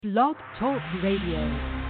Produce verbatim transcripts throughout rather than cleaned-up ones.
Blog Talk Radio.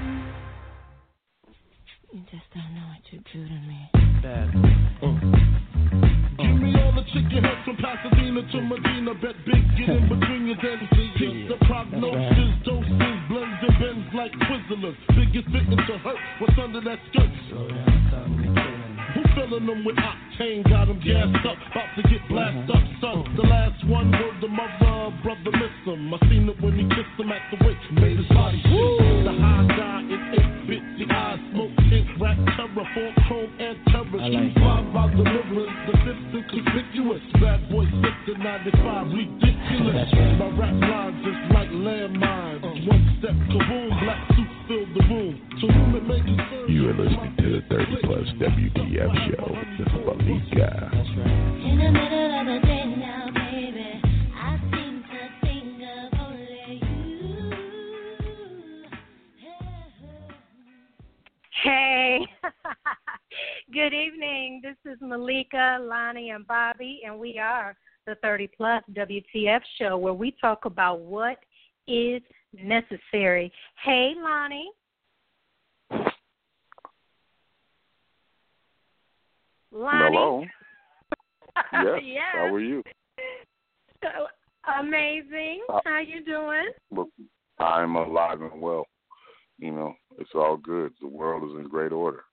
You just don't know what you do to me. Bad. Uh. Give me all the chicken heads from Pasadena to Medina. Bet big, get in between your dens. Get the prognosis, doses, blends and bends like Twizzlers. Biggest victim to hurt, what's under that skirt? Who filling them with octane? Got them gassed up, about to get blasted up, son. The last one word the mother, brother miss him. I seen it when he kissed him at the wake. Made his body shake. The high die in eight bit, the eyes smoke, ink, rap, terror, full chrome and terror. Street five by deliverance, the fifth is conspicuous. Bad boy six to ninety-five, ridiculous. My rap lines just like landmines. One step, kaboom, black suit filled the room. So whom it may concern. You are listening to the thirty plus W T F show with Malika. In the middle of the day now, baby, I seem to think of only you. Hey, good evening. This is Malika, Lonnie, and Bobby, and we are the thirty plus W T F show where we talk about what is necessary. Hey, Lonnie. Lonnie. Hello. Yes. Yes. How are you? Amazing. Uh, How you doing? Well, I'm alive and well. You know, it's all good. The world is in great order.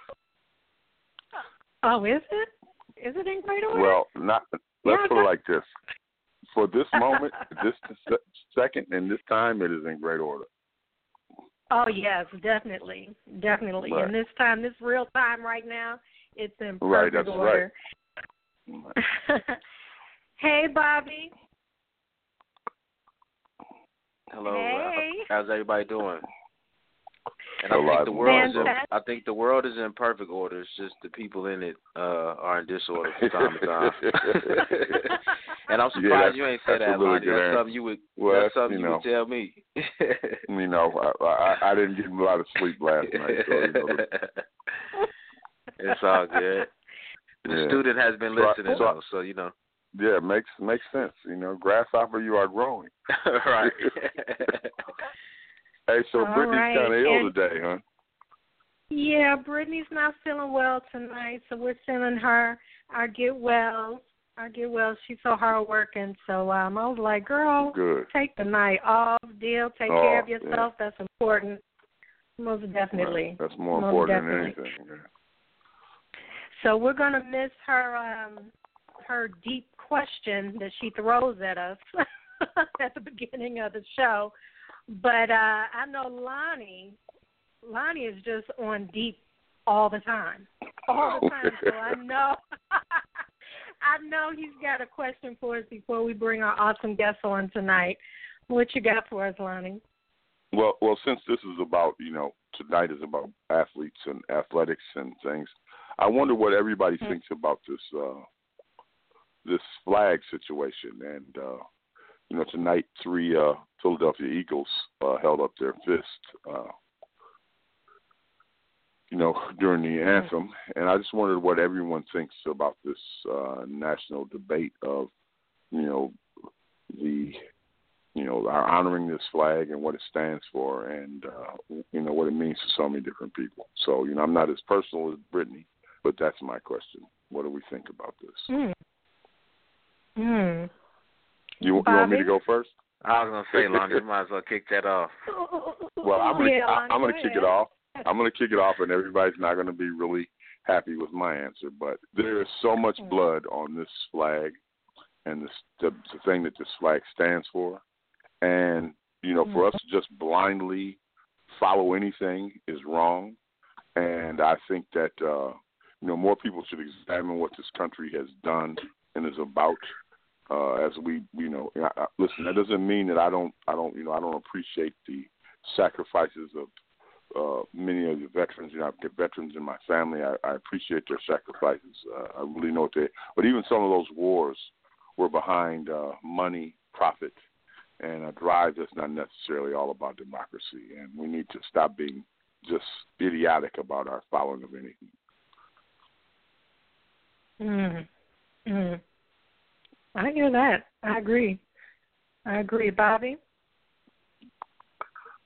Oh, is it? Is it in great order? Well, not. Let's Yeah, put it like this. For this moment, this se- second, and this time, it is in great order. Oh, yes, definitely. Definitely. Right. And this time, this real time right now, it's in perfect Right, that's order. right. Hey, Bobby. Hello. Hey. uh, How's everybody doing? And I Alive think the and world is in, Fantastic. I think the world is in perfect order. It's just the people in it uh, are in disorder from time to time. And I'm surprised Yeah, you ain't said that's a that, really Lonnie. good That's answer. something you would. Well, that's something you you, know. would tell me. You know, I, I, I didn't get a lot of sleep last night, so you know. It's all good. The Yeah. student has been So I- listening, so I- though, so you know. Yeah, it makes makes sense. You know, grasshopper, you are growing. Right. Hey, so All Brittany's right, kind of ill and- today, huh? Yeah, Brittany's not feeling well tonight, so we're sending her our get well. Our get well. She's so hard working, so um, I was like, girl, Good. take the night off, deal, take Oh, care of yeah. yourself. That's important. Most definitely. Right. That's more Most important definitely. than anything. Yeah. So we're going to miss her um, her deep question that she throws at us at the beginning of the show. But uh, I know Lonnie, Lonnie is just on deep all the time, all the time. So I know, I know he's got a question for us before we bring our awesome guests on tonight. What you got for us, Lonnie? Well, well, since this is about, you know, tonight is about athletes and athletics and things, I wonder what everybody Mm-hmm. thinks about this uh, this flag situation. And uh, you know, tonight three uh, Philadelphia Eagles uh, held up their fist, uh, you know, during the anthem. And I just wondered what everyone thinks about this uh, national debate of, you know, the you know, our honoring this flag and what it stands for, and uh, you know what it means to so many different people. So, you know, I'm not as personal as Brittany, but that's my question. What do we think about this? Mm. Mm. You, you want me to go first? I was gonna say, Lonnie, you might as well kick that off. Well, I'm gonna, Yeah, I, Lonnie, I'm gonna go kick ahead. it off. I'm gonna kick it off, and everybody's not gonna be really happy with my answer. But there is so much blood on this flag, and this, the, the thing that this flag stands for. And, you know, for us to just blindly follow anything is wrong. And I think that, uh, you know, more people should examine what this country has done and is about. Uh, as we, you know, I, I, listen, that doesn't mean that I don't, I don't, you know, I don't appreciate the sacrifices of uh, many of the veterans. You know, I've got veterans in my family. I, I appreciate their sacrifices. Uh, I really know what they, but even some of those wars were behind uh, money, profit, and a drive that's not necessarily all about democracy. And we need to stop being just idiotic about our following of anything. Mm. Mm. I hear that. I agree. I agree. Bobby?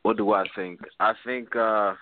What do I think? I think uh,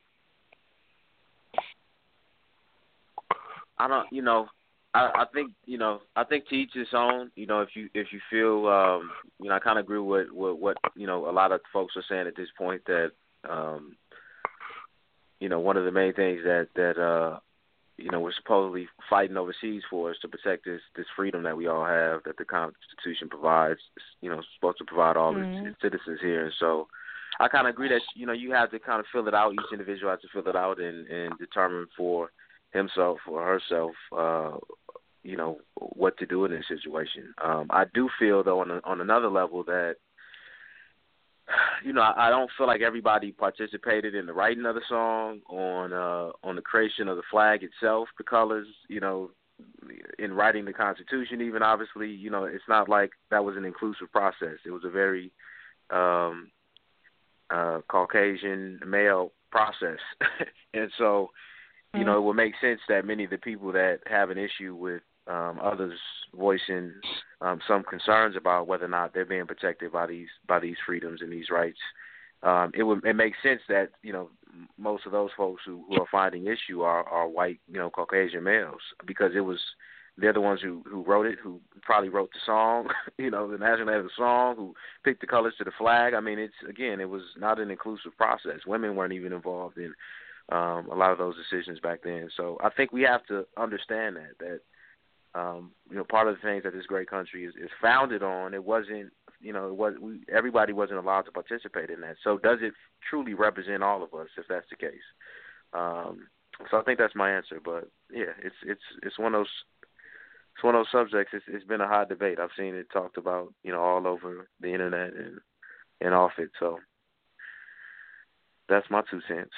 I don't. You know, I, I think you know. I think to each his own. You know, if you if you feel, um, you know, I kind of agree with, with what you know a lot of folks are saying at this point that, um, you know, one of the main things that that uh, you know we're supposedly fighting overseas for is to protect this this freedom that we all have, that the Constitution provides. You know, supposed to provide all mm-hmm. its, its citizens here, and so. I kind of agree that, you know, you have to kind of fill it out. Each individual has to fill it out and, and determine for himself or herself, uh, you know, what to do in this situation. Um, I do feel, though, on, a, on another level that, you know, I, I don't feel like everybody participated in the writing of the song, on uh, on the creation of the flag itself, the colors, you know, in writing the Constitution even, obviously. You know, it's not like that was an inclusive process. It was a very um, uh, Caucasian male process. And so, you know, it would make sense that many of the people that have an issue with um, others voicing um, some concerns about whether or not they're being protected by these by these freedoms and these rights, um, it would it makes sense that, you know, most of those folks who, who are finding issue are, are white, you know, Caucasian males, because it was they're the ones who, who wrote it, who probably wrote the song, you know, the national anthem song, who picked the colors to the flag. I mean, it's again, it was not an inclusive process. Women weren't even involved in um, a lot of those decisions back then. So I think we have to understand that that um, you know, part of the things that this great country is, is founded on, it wasn't, you know, it was we, everybody wasn't allowed to participate in that. So does it truly represent all of us, if that's the case? Um, so I think that's my answer. But yeah, it's it's it's one of those. It's one of those subjects. It's, it's been a hot debate. I've seen it talked about, you know, all over the internet and, and off it. So that's my two cents.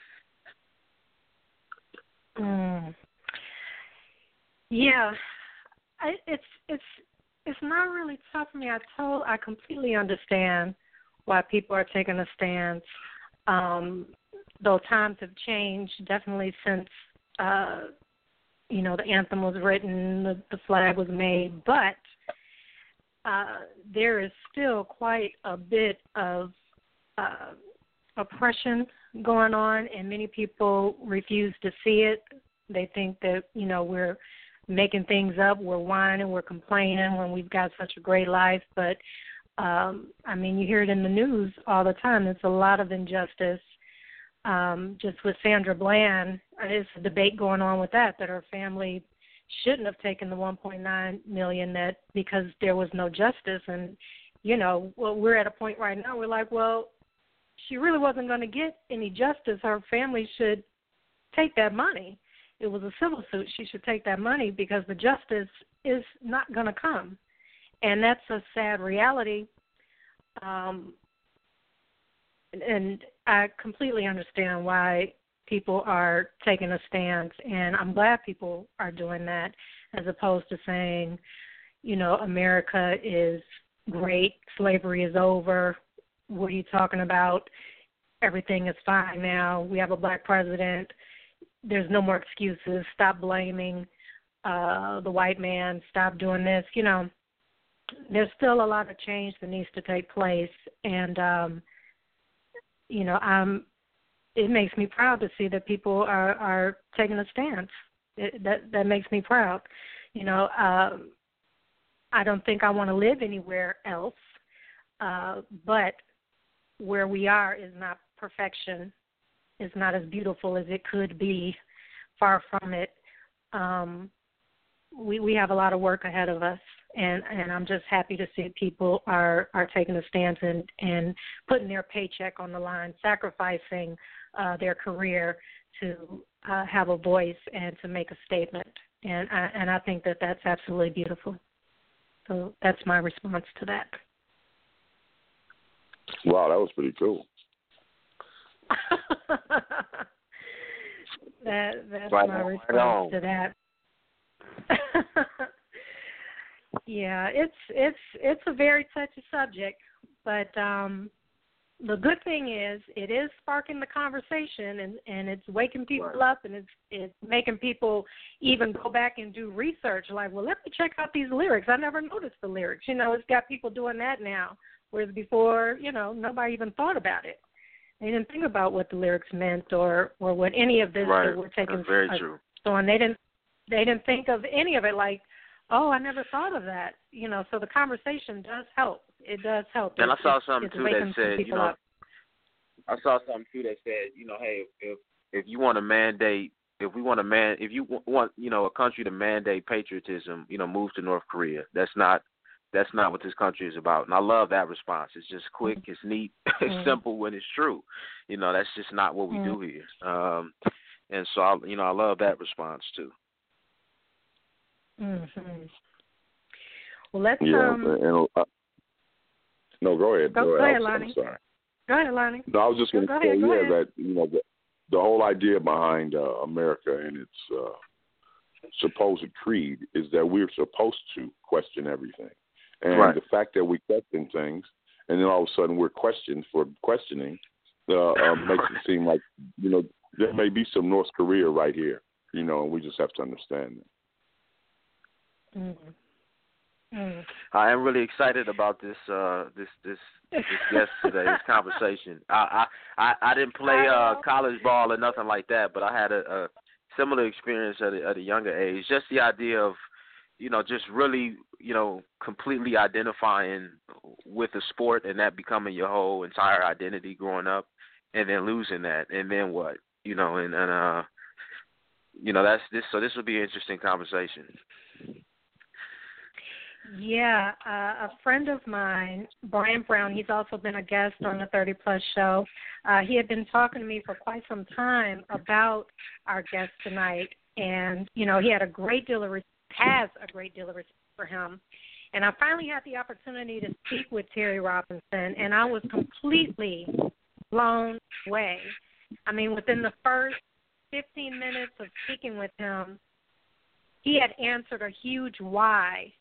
Mm. Yeah, I, it's it's it's not really tough for me. I told I completely understand why people are taking a stance. Um, though times have changed, definitely since. Uh, You know, the anthem was written, the, the flag was made, but uh, there is still quite a bit of uh, oppression going on, and many people refuse to see it. They think that, you know, we're making things up, we're whining, we're complaining when we've got such a great life. But, um, I mean, you hear it in the news all the time. There's a lot of injustice. Um, just with Sandra Bland, there's a debate going on with that, that her family shouldn't have taken the one point nine million dollars that because there was no justice. And, you know, well, we're at a point right now, we're like, well, she really wasn't going to get any justice. Her family should take that money. It was a civil suit. She should take that money because the justice is not going to come. And that's a sad reality. Um, and I completely understand why people are taking a stance, and I'm glad people are doing that, as opposed to saying, you know, America is great, slavery is over, what are you talking about, everything is fine now, we have a black president, there's no more excuses, stop blaming uh, the white man, stop doing this. You know, there's still a lot of change that needs to take place, and um, you know, um, it makes me proud to see that people are, are taking a stance. It, that that makes me proud. You know, um, I don't think I want to live anywhere else, uh, but where we are is not perfection. It's not as beautiful as it could be. Far from it. Um, we we have a lot of work ahead of us. And, and I'm just happy to see people are, are taking a stance and, and putting their paycheck on the line, sacrificing uh, their career to uh, have a voice and to make a statement. And I, and I think that that's absolutely beautiful. So that's my response to that. Wow, that was pretty cool. that That's right my on, response right to that. Yeah, it's it's it's a very touchy subject, but um, the good thing is it is sparking the conversation, and, and it's waking people right. up, and it's it's making people even go back and do research. Like, well, let me check out these lyrics. I never noticed the lyrics. You know, it's got people doing that now, whereas before, you know, nobody even thought about it. They didn't think about what the lyrics meant or, or what any of this right. that we're taking. That's very uh, true. So and they didn't they didn't think of any of it like, oh, I never thought of that. You know, so the conversation does help. It does help. And it, I saw it, something too that said, you know, up. I saw something too that said, you know, hey, if if you want to mandate, if we want to man, if you want, you know, a country to mandate patriotism, you know, move to North Korea. That's not that's not what this country is about. And I love that response. It's just quick, it's neat, Mm-hmm. it's simple when it's true. You know, that's just not what we mm-hmm. do here. Um, and so, I, you know, I love that response too. Mm-hmm. Well, let's Yeah, um. and, uh, no, go ahead. Go, Go, go ahead, ahead, I'm, Lonnie. I'm sorry. Go ahead, Lonnie. No, I was just going Go to say, ahead, go yeah, ahead. that you know, the, the whole idea behind uh, America and its uh, supposed creed is that we're supposed to question everything, and Right. the fact that we question things, and then all of a sudden we're questioned for questioning, uh, uh, makes it seem like you know there may be some North Korea right here, you know, and we just have to understand that. Mm-hmm. Mm. I am really excited about this uh, this this this guest today, this conversation. I, I I I didn't play uh, college ball or nothing like that, but I had a, a similar experience at a, at a younger age. Just the idea of, you know, just really, you know, completely identifying with the sport and that becoming your whole entire identity growing up, and then losing that, and then what, you know, and, and uh, you know, that's this. So this will be an interesting conversation. Yeah, uh, a friend of mine, Brian Brown, he's also been a guest on the thirty plus show. Uh, he had been talking to me for quite some time about our guest tonight, and, you know, he had a great deal of, has a great deal of respect for him. And I finally had the opportunity to speak with Terry Robinson, and I was completely blown away. I mean, within the first fifteen minutes of speaking with him, he had answered a huge why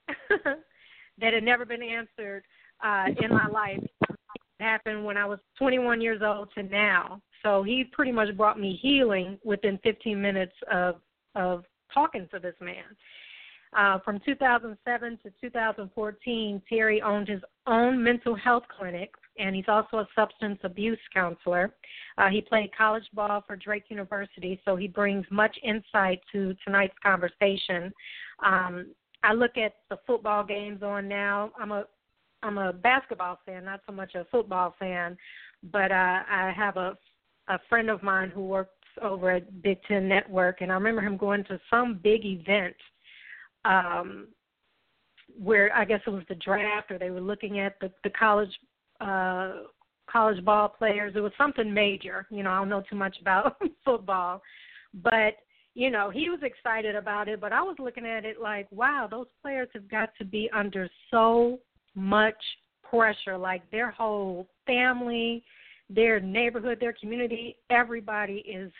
that had never been answered uh, in my life. It happened when I was twenty-one years old to now. So he pretty much brought me healing within fifteen minutes of of talking to this man. Uh, from two thousand seven to two thousand fourteen, Terry owned his own mental health clinic, and he's also a substance abuse counselor. Uh, he played college ball for Drake University, so he brings much insight to tonight's conversation. Um, I look at the football games on now. I'm a I'm a basketball fan, not so much a football fan, but uh, I have a a friend of mine who works over at Big Ten Network, and I remember him going to some big event um, where I guess it was the draft, or they were looking at the, the college uh, college ball players. It was something major. You know, I don't know too much about football, but, you know, he was excited about it, but I was looking at it like, wow, those players have got to be under so much pressure, like their whole family, their neighborhood, their community, everybody is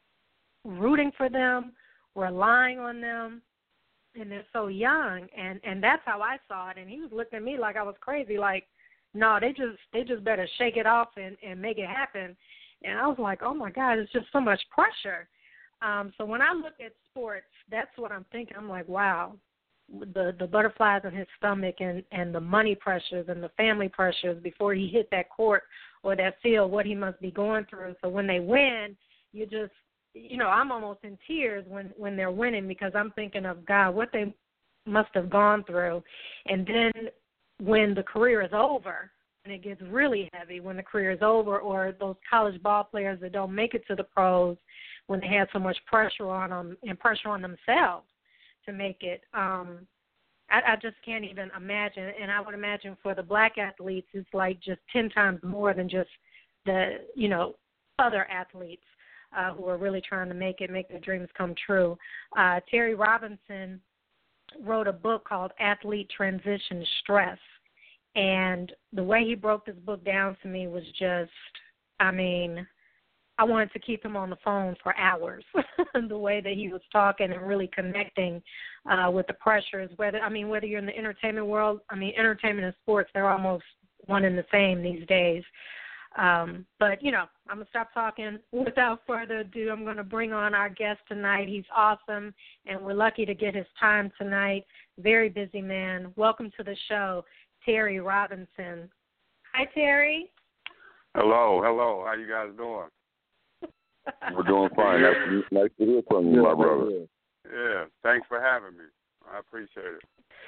rooting for them, relying on them, and they're so young, and, and that's how I saw it. And he was looking at me like I was crazy, like, no, they just they just better shake it off and, and make it happen. And I was like, oh, my God, it's just so much pressure. Um, so when I look at sports, that's what I'm thinking. I'm like, wow, the the butterflies in his stomach and, and the money pressures and the family pressures before he hit that court or that field, what he must be going through. So when they win, you just, you know, I'm almost in tears when, when they're winning, because I'm thinking of, God, what they must have gone through. And then when the career is over, and it gets really heavy when the career is over, or those college ball players that don't make it to the pros when they had so much pressure on them and pressure on themselves to make it, um, I, I just can't even imagine. And I would imagine for the black athletes, it's like just ten times more than just the, you know, other athletes uh, who are really trying to make it, make their dreams come true. Uh, Terry Robinson wrote a book called Athlete Transition Stress. And the way he broke this book down to me was just, I mean, I wanted to keep him on the phone for hours, the way that he was talking and really connecting uh, with the pressures. Whether I mean, whether you're in the entertainment world, I mean, entertainment and sports, they're almost one and the same these days. Um, but, you know, I'm going to stop talking. Without further ado, I'm going to bring on our guest tonight. He's awesome, and we're lucky to get his time tonight. Very busy man. Welcome to the show, Terry Robinson. Hi, Terry. Hello, hello. How you guys doing? We're doing fine. Nice to, nice to hear from you, my brother. Yeah, thanks for having me. I appreciate it.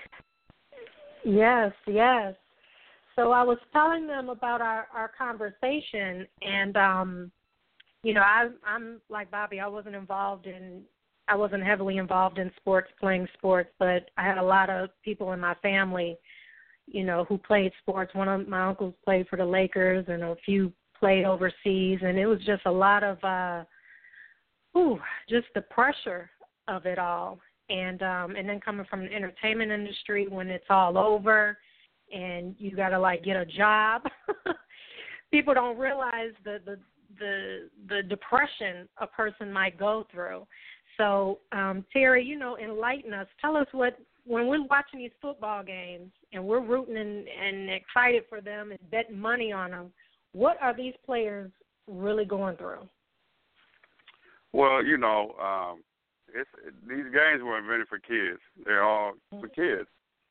Yes, yes. So I was telling them about our, our conversation, and um, you know, I, I'm like Bobby. I wasn't involved in, I wasn't heavily involved in sports, playing sports, but I had a lot of people in my family, you know, who played sports. One of my uncles played for the Lakers, and a few played overseas, and it was just a lot of, uh, ooh, just the pressure of it all. And um, and then coming from the entertainment industry, when it's all over and you got to, like, get a job, people don't realize the, the, the, the depression a person might go through. So, um, Terry, you know, enlighten us. Tell us what, when we're watching these football games and we're rooting and, and excited for them and betting money on them, what are these players really going through? Well, you know, um, it's, these games were invented for kids. They're all for kids.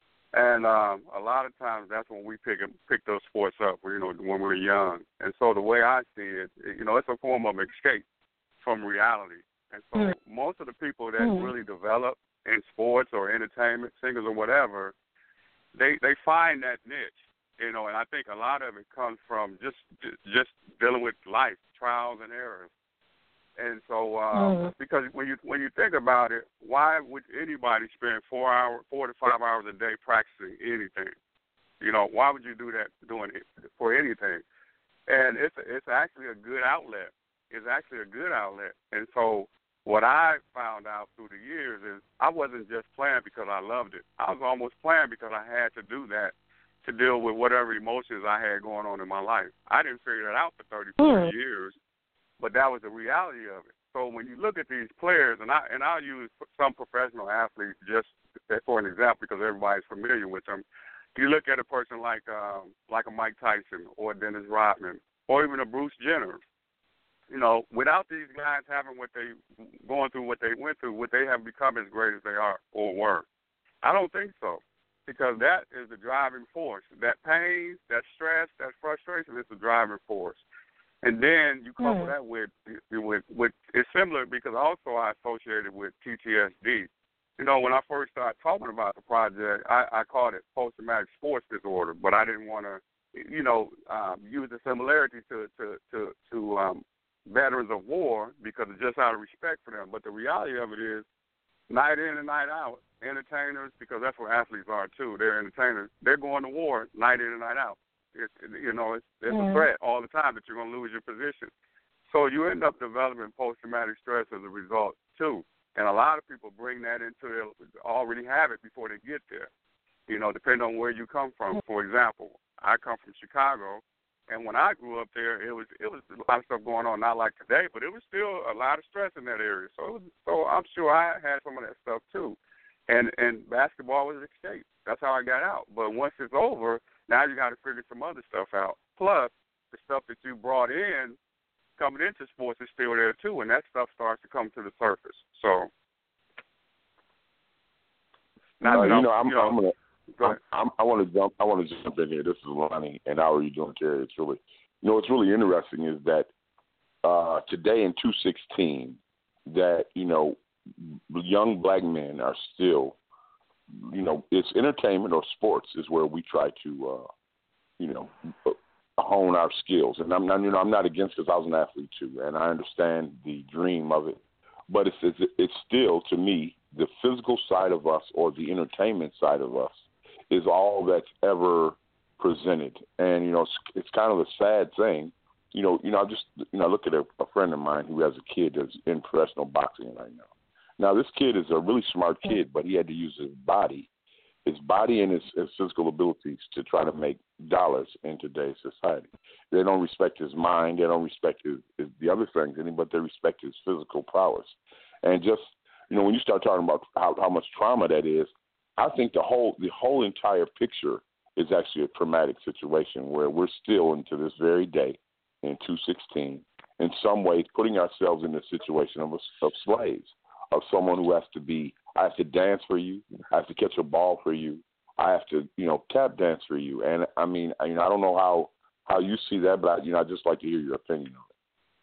And um, a lot of times that's when we pick pick those sports up, you know, when we're young. And so the way I see it, you know, it's a form of escape from reality. And so mm. most of the people that mm. really develop in sports or entertainment, singers or whatever, they they find that niche, you know. And I think a lot of it comes from just just dealing with life, trials and errors. And so, um, mm. because when you when you think about it, why would anybody spend four hours, four to five hours a day practicing anything? You know, why would you do that doing it for anything? And it's it's actually a good outlet. It's actually a good outlet. And so, what I found out through the years is I wasn't just playing because I loved it. I was almost playing because I had to do that to deal with whatever emotions I had going on in my life. I didn't figure it out for thirty, forty mm. years. But that was the reality of it. So when you look at these players, and I and I'll use some professional athletes just for an example because everybody's familiar with them. You look at a person like um, like a Mike Tyson or Dennis Rodman or even a Bruce Jenner. You know, without these guys having what they going through, what they went through, would they have become as great as they are or were? I don't think so, because that is the driving force. That pain, that stress, that frustration is the driving force. And then you couple mm. that with, with, with, it's similar because also I associated with P T S D. You know, when I first started talking about the project, I, I called it post-traumatic sports disorder, but I didn't want to, you know, um, use the similarity to, to, to, to um, veterans of war because it's just out of respect for them. But the reality of it is night in and night out, entertainers, because that's what athletes are too, they're entertainers, they're going to war night in and night out. It, you know, it's, it's mm. a threat all the time that you're going to lose your position. So you end up developing post-traumatic stress as a result, too. And a lot of people bring that into their, already have it before they get there, you know, depending on where you come from. For example, I come from Chicago, and when I grew up there, it was it was a lot of stuff going on, not like today, but it was still a lot of stress in that area. So it was, so I'm sure I had some of that stuff, too. And, and basketball was escape. That's how I got out. But once it's over, now you got to figure some other stuff out. Plus, the stuff that you brought in coming into sports is still there too, and that stuff starts to come to the surface. So, now, you know, I'm, you know, I'm gonna, go I'm, I want to jump. I want to jump in here. This is Lonnie, and how are you doing, Terry? It's really, you know, what's really interesting is that uh, today in two sixteen, that you know, young black men are still. You know, it's entertainment or sports is where we try to, uh, you know, hone our skills. And I'm not, you know, I'm not against because I was an athlete too, and I understand the dream of it. But it's, it's it's still, to me, the physical side of us or the entertainment side of us is all that's ever presented. And you know, it's, it's kind of a sad thing. You know, you know, I just you know, look at a, a friend of mine who has a kid that's in professional boxing right now. Now, this kid is a really smart kid, but he had to use his body, his body and his, his physical abilities to try to make dollars in today's society. They don't respect his mind. They don't respect his, his the other things in him, but they respect his physical prowess. And just, you know, when you start talking about how, how much trauma that is, I think the whole the whole entire picture is actually a traumatic situation where we're still, into this very day, in two sixteen, in some ways putting ourselves in the situation of, of slaves. Of someone who has to be, I have to dance for you, I have to catch a ball for you, I have to, you know, tap dance for you. And I mean, you know, I don't know how how you see that, but I, you know, I'd just like to hear your opinion on it.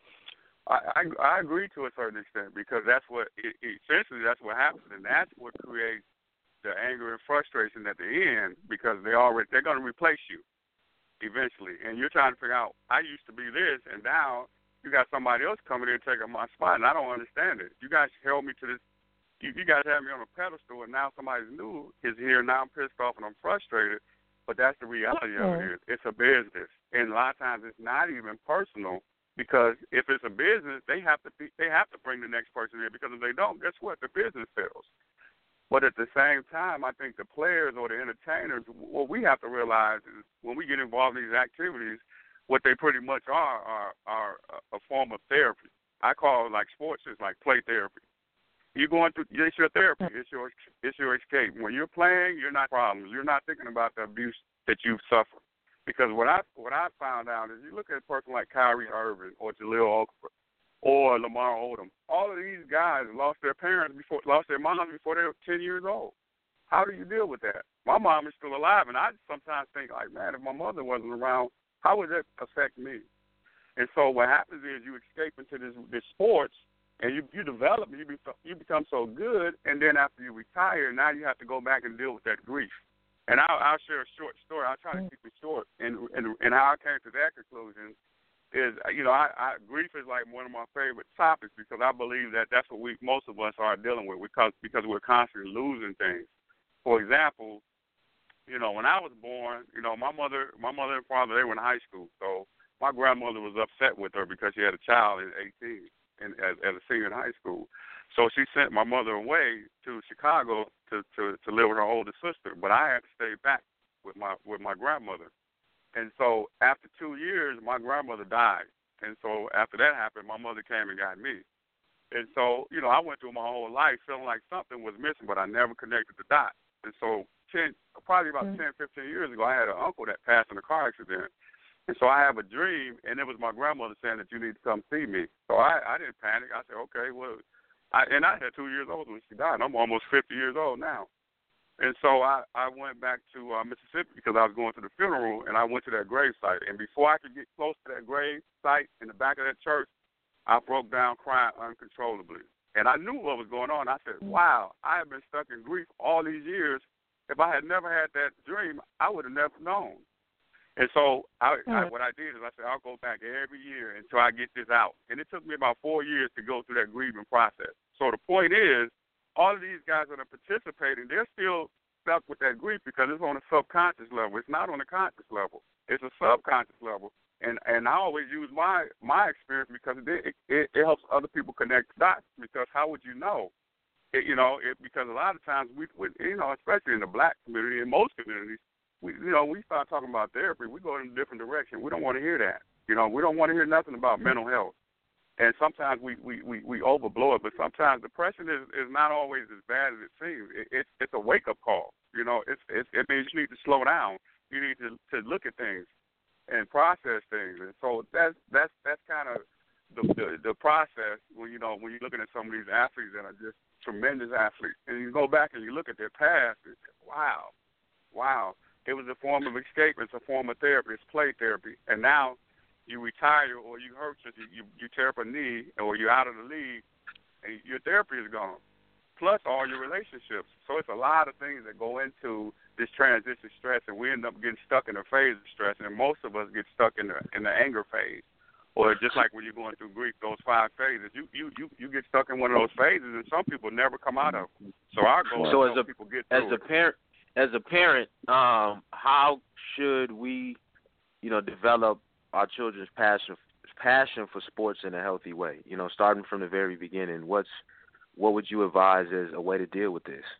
I, I, I agree to a certain extent because that's what it, essentially that's what happens, and that's what creates the anger and frustration at the end because they already they're going to replace you eventually, and you're trying to figure out I used to be this, and now you got somebody else coming in and taking my spot, and I don't understand it. You guys held me to this. You, you guys have me on a pedestal, and now somebody new is here. Now I'm pissed off and I'm frustrated. But that's the reality of it. Is it's a business, and a lot of times it's not even personal. Because if it's a business, they have to be, they have to bring the next person in. Because if they don't, guess what? The business fails. But at the same time, I think the players or the entertainers, what we have to realize is when we get involved in these activities, what they pretty much are are, are a form of therapy. I call it like sports is like play therapy. You're going through, it's your therapy. It's your it's your escape. When you're playing, you're not problems. You're not thinking about the abuse that you've suffered. Because what I what I found out is you look at a person like Kyrie Irving or Jaleel Okafor or Lamar Odom. All of these guys lost their parents before lost their moms before they were ten years old. How do you deal with that? My mom is still alive, and I sometimes think like, man, if my mother wasn't around, how would that affect me? And so what happens is you escape into this this sports, and you you develop, you be, you become so good, and then after you retire, now you have to go back and deal with that grief. And I'll, I'll share a short story. I'll try to keep it short. And, and and how I came to that conclusion is, you know, I, I grief is like one of my favorite topics because I believe that that's what we most of us are dealing with because because we're constantly losing things. For example, you know, when I was born, you know, my mother, my mother and father, they were in high school. So my grandmother was upset with her because she had a child at eighteen and as, as a senior in high school. So she sent my mother away to Chicago to, to, to live with her older sister, but I had to stay back with my with my grandmother. And so after two years, my grandmother died. And so after that happened, my mother came and got me. And so, you know, I went through my whole life feeling like something was missing, but I never connected the dots. And so ten, probably about mm-hmm. ten, fifteen years ago, I had an uncle that passed in a car accident. And so I have a dream, and it was my grandmother saying that you need to come see me. So I, I didn't panic. I said, okay, well, I, and I had two years old when she died. I'm almost fifty years old now. And so I, I went back to uh, Mississippi because I was going to the funeral, and I went to that grave site. And before I could get close to that grave site in the back of that church, I broke down crying uncontrollably. And I knew what was going on. I said, wow, I have been stuck in grief all these years. If I had never had that dream, I would have never known. And so I, I, what I did is I said, I'll go back every year until I get this out. And it took me about four years to go through that grieving process. So the point is, all of these guys that are participating, they're still stuck with that grief because it's on a subconscious level. It's not on a conscious level. It's a subconscious level. And and I always use my, my experience because it, it, it helps other people connect the dots because how would you know? It, you know, it, because a lot of times, we, we, you know, especially in the black community, in most communities, We, you know, we start talking about therapy, we go in a different direction. We don't want to hear that. You know, we don't want to hear nothing about mental health. And sometimes we, we, we, we overblow it, but sometimes depression is, is not always as bad as it seems. It, it's it's a wake-up call. You know, it's, it's, it means you need to slow down. You need to, to look at things and process things. And so that's that's that's kind of the, the the process when, you know, when you're looking at some of these athletes that are just tremendous athletes. And you go back and you look at their past, and say, wow, wow. It was a form of escape. It's a form of therapy. It's play therapy. And now you retire or you hurt, you, you, you tear up a knee or you're out of the league and your therapy is gone, plus all your relationships. So it's a lot of things that go into this transition stress, and we end up getting stuck in a phase of stress, and most of us get stuck in the in the anger phase. Or just like when you're going through grief, those five phases, you, you, you, you get stuck in one of those phases, and some people never come out of them. So our goal so is to help people get through as a parent. As a parent, um, how should we, you know, develop our children's passion passion for sports in a healthy way? You know, starting from the very beginning, what's what would you advise as a way to deal with this?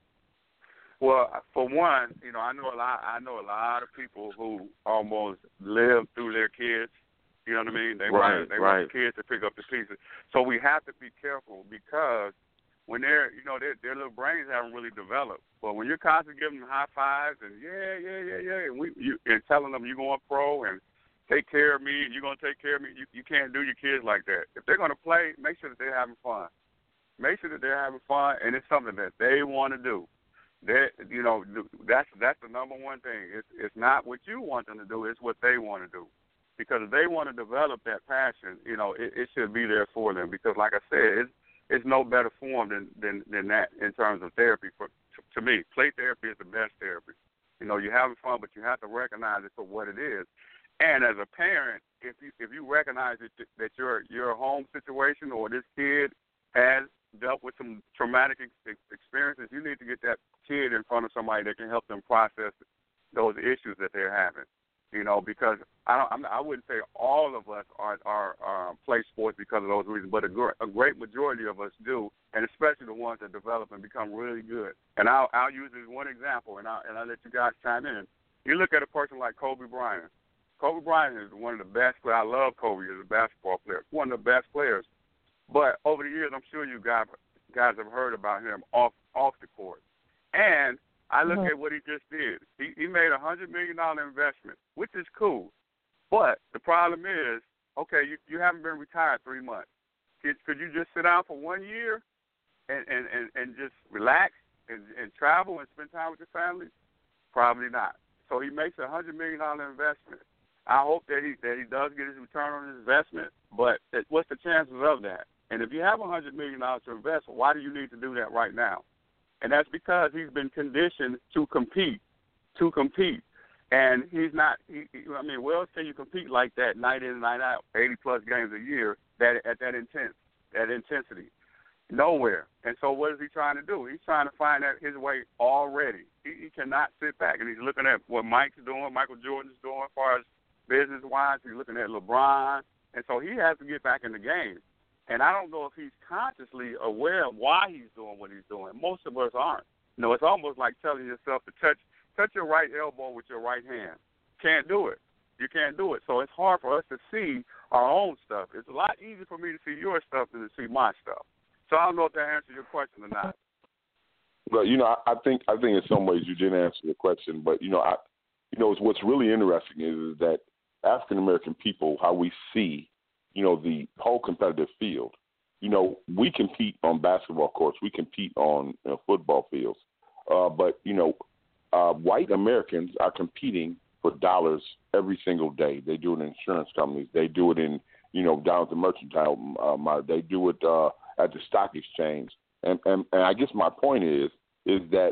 Well, for one, you know, I know a lot. I know a lot of people who almost live through their kids. You know what I mean? They right, want they right. want the kids to pick up the pieces. So we have to be careful because when they're, you know, their their little brains haven't really developed. But when you're constantly giving them high fives and yeah, yeah, yeah, yeah, and we you and telling them you're going pro and take care of me and you're gonna take care of me, you you can't do your kids like that. If they're gonna play, make sure that they're having fun. Make sure that they're having fun and it's something that they want to do. That you know, that's that's the number one thing. It's it's not what you want them to do; it's what they want to do. Because if they want to develop that passion, you know, it, it should be there for them. Because, like I said, it's, it's no better form than, than, than that in terms of therapy. For to, to me, play therapy is the best therapy. You know, you're having fun, but you have to recognize it for what it is. And as a parent, if you if you recognize it, that your your home situation or this kid has dealt with some traumatic ex- experiences, you need to get that kid in front of somebody that can help them process those issues that they're having. You know, because I don't, I'm, I wouldn't say all of us are, are, are play sports because of those reasons, but a, gr- a great majority of us do, and especially the ones that develop and become really good. And I'll, I'll use this one example, and I'll, and I'll let you guys chime in. You look at a person like Kobe Bryant. Kobe Bryant is one of the best players. I love Kobe as a basketball player. One of the best players. But over the years, I'm sure you guys, guys have heard about him off off the court. And I look mm-hmm. at what he just did. He, he made a one hundred million dollars investment, which is cool. But the problem is, okay, you, you haven't been retired three months. Could, could you just sit down for one year and, and, and, and just relax and, and travel and spend time with your family? Probably not. So he makes a one hundred million dollars investment. I hope that he that he does get his return on his investment, but what's the chances of that? And if you have one hundred million dollars to invest, why do you need to do that right now? And that's because he's been conditioned to compete, to compete. And he's not, he, he, I mean, where else can you compete like that night in and night out, eighty-plus games a year, that at that intense, that intensity? Nowhere. And so what is he trying to do? He's trying to find out his way already. He, he cannot sit back. And he's looking at what Mike's doing, Michael Jordan's doing as far as business-wise. He's looking at LeBron. And so he has to get back in the game. And I don't know if he's consciously aware of why he's doing what he's doing. Most of us aren't. You know, it's almost like telling yourself to touch touch your right elbow with your right hand. Can't do it. You can't do it. So it's hard for us to see our own stuff. It's a lot easier for me to see your stuff than to see my stuff. So I don't know if that answers your question or not. Well, you know, I, I think I think in some ways you didn't answer the question, but you know, I, you know, what's really interesting is, is that African American people, how we see, you know, the whole competitive field. You know, we compete on basketball courts, we compete on you know, football fields, uh, but you know, uh, white Americans are competing for dollars every single day. They do it in insurance companies, they do it in, you know, down at the mercantile, uh, they do it uh, at the stock exchange. And, and, and I guess my point is, is that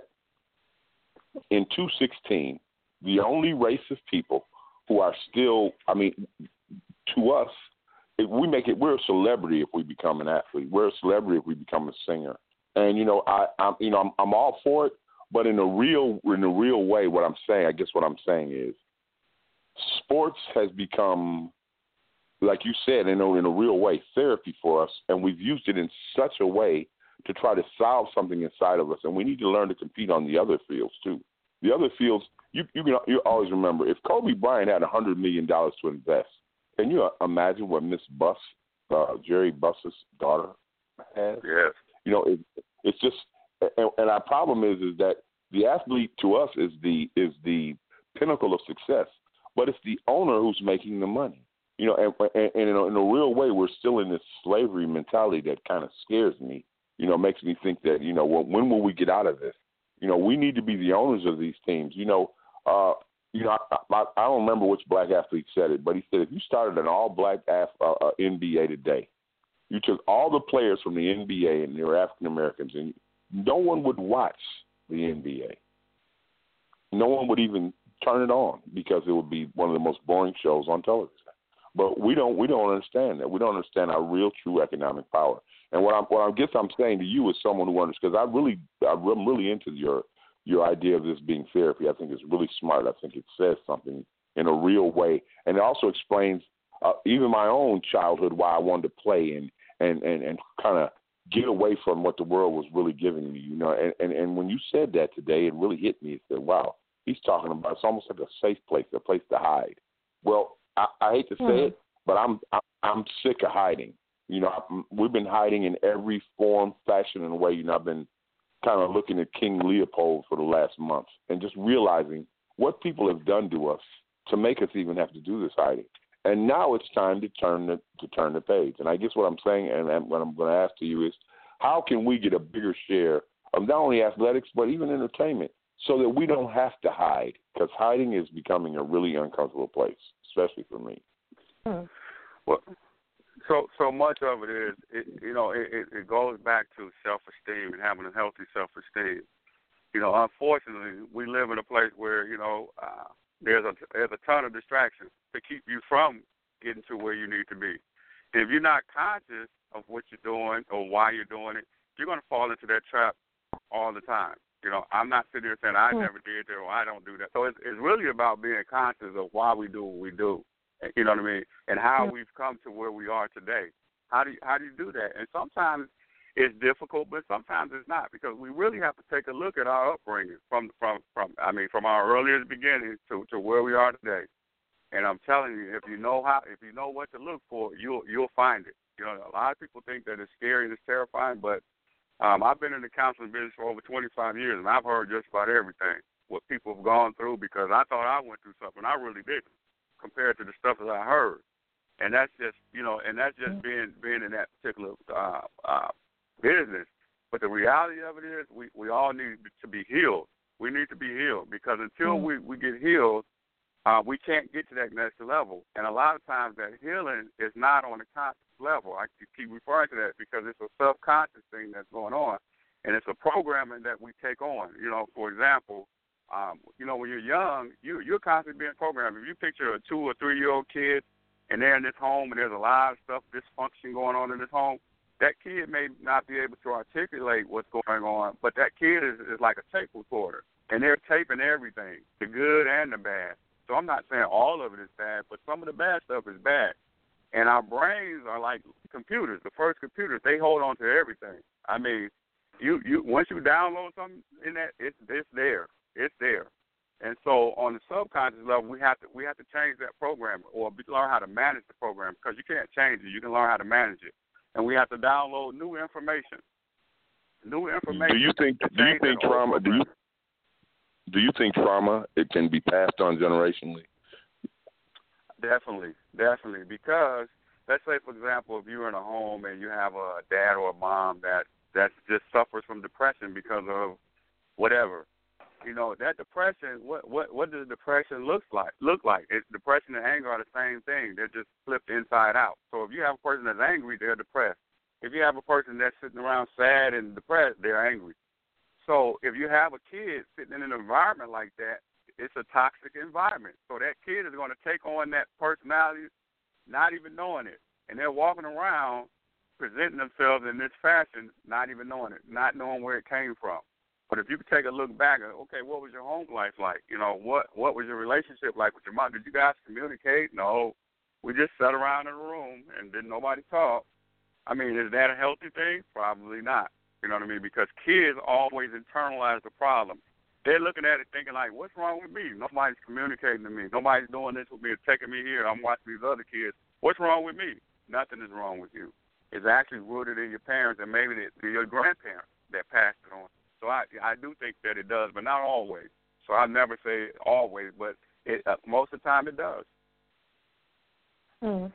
in two sixteen, the only race of people who are still, I mean, to us, if we make it, we're a celebrity if we become an athlete. We're a celebrity if we become a singer. And you know, I, I'm, you know, I'm, I'm all for it. But in a real, in a real way, what I'm saying, I guess what I'm saying is, sports has become, like you said, in a, in a real way, therapy for us, and we've used it in such a way to try to solve something inside of us. And we need to learn to compete on the other fields too. The other fields, you you can you always remember, if Kobe Bryant had a hundred million dollars to invest, can you imagine what Miss Buss, uh, Jerry Buss's daughter, has? Yes. You know, it, it's just, and, and our problem is, is that the athlete to us is the is the pinnacle of success, but it's the owner who's making the money. You know, and, and, and in, a, in a real way, we're still in this slavery mentality that kind of scares me. You know, makes me think that, you know, well, when will we get out of this? You know, we need to be the owners of these teams. You know, uh, you know, I, I, I don't remember which black athlete said it, but he said if you started an all-black Af- uh, uh, N B A today, you took all the players from the N B A and they were African Americans, and no one would watch the N B A. No one would even turn it on because it would be one of the most boring shows on television. But we don't we don't understand that. We don't understand our real, true economic power. And what I'm what I guess I'm saying to you as someone who understands, because I really I'm really into your your idea of this being therapy. I think it's really smart. I think it says something in a real way, and it also explains uh, even my own childhood why I wanted to play and and and, and kind of get away from what the world was really giving me. You know, and, and and when you said that today, it really hit me. It said, "Wow, he's talking about it's almost like a safe place, a place to hide." Well, I, I hate to say mm-hmm. it, but I'm I'm sick of hiding. You know, I'm, we've been hiding in every form, fashion, and way. You know, I've been kind of looking at King Leopold for the last month and just realizing what people have done to us to make us even have to do this hiding. And now it's time to turn the to turn the page. And I guess what I'm saying, and what I'm going to ask to you is, how can we get a bigger share of not only athletics but even entertainment, so that we don't have to hide? Because hiding is becoming a really uncomfortable place, especially for me. Hmm. Well, so so much of it is, it, you know, it, it, it goes back to self-esteem and having a healthy self-esteem. You know, unfortunately, we live in a place where, you know, uh, there's a there's a ton of distractions to keep you from getting to where you need to be. And if you're not conscious of what you're doing or why you're doing it, you're going to fall into that trap all the time. You know, I'm not sitting here saying I Hmm. never did that or I don't do that. So it's, it's really about being conscious of why we do what we do. You know what I mean? And how Hmm. we've come to where we are today. How do you, how do you do that? And sometimes it's difficult, but sometimes it's not, because we really have to take a look at our upbringing from from from I mean from our earliest beginnings to to where we are today. And I'm telling you, if you know how, if you know what to look for, you'll you'll find it. You know, a lot of people think that it's scary and it's terrifying, but um, I've been in the counseling business for over twenty-five years, and I've heard just about everything what people have gone through, because I thought I went through something, I really didn't, compared to the stuff that I heard. And that's just, you know, and that's just being being in that particular uh, uh, business. But the reality of it is, we, we all need to be healed. We need to be healed, because until we, we get healed, uh, we can't get to that next level. And a lot of times that healing is not on a conscious level. I keep referring to that because it's a subconscious thing that's going on, and it's a programming that we take on. You know, for example, um, you know, when you're young, you, you're constantly being programmed. If you picture a two- or three-year-old kid, and they're in this home, and there's a lot of stuff, dysfunction going on in this home, that kid may not be able to articulate what's going on, but that kid is, is like a tape recorder, and they're taping everything, the good and the bad. So I'm not saying all of it is bad, but some of the bad stuff is bad. And our brains are like computers, the first computers. They hold on to everything. I mean, you, you once you download something in that, it's it's there. It's there. And so on the subconscious level, we have to we have to change that program, or learn how to manage the program, because you can't change it. You can learn how to manage it. And we have to download new information. New information. Do you think to do you change think that old trauma do you program. do you think trauma it can be passed on generationally? Definitely, definitely. Because let's say, for example, if you're in a home and you have a dad or a mom that that just suffers from depression because of whatever, you know, that depression. What what what does depression look like? Look like it's depression and anger are the same thing. They're just flipped inside out. So if you have a person that's angry, they're depressed. If you have a person that's sitting around sad and depressed, they're angry. So if you have a kid sitting in an environment like that, it's a toxic environment. So that kid is going to take on that personality, not even knowing it. And they're walking around presenting themselves in this fashion, not even knowing it, not knowing where it came from. But if you could take a look back, okay, what was your home life like? You know, what what was your relationship like with your mom? Did you guys communicate? No. We just sat around in a room and didn't nobody talk. I mean, is that a healthy thing? Probably not. You know what I mean? Because kids always internalize the problem. They're looking at it thinking like, what's wrong with me? Nobody's communicating to me. Nobody's doing this with me. It's taking me here. I'm watching these other kids. What's wrong with me? Nothing is wrong with you. It's actually rooted in your parents and maybe the, your grandparents that passed it on. So I I do think that it does, but not always. So I never say always, but it, uh, most of the time it does. Hmm.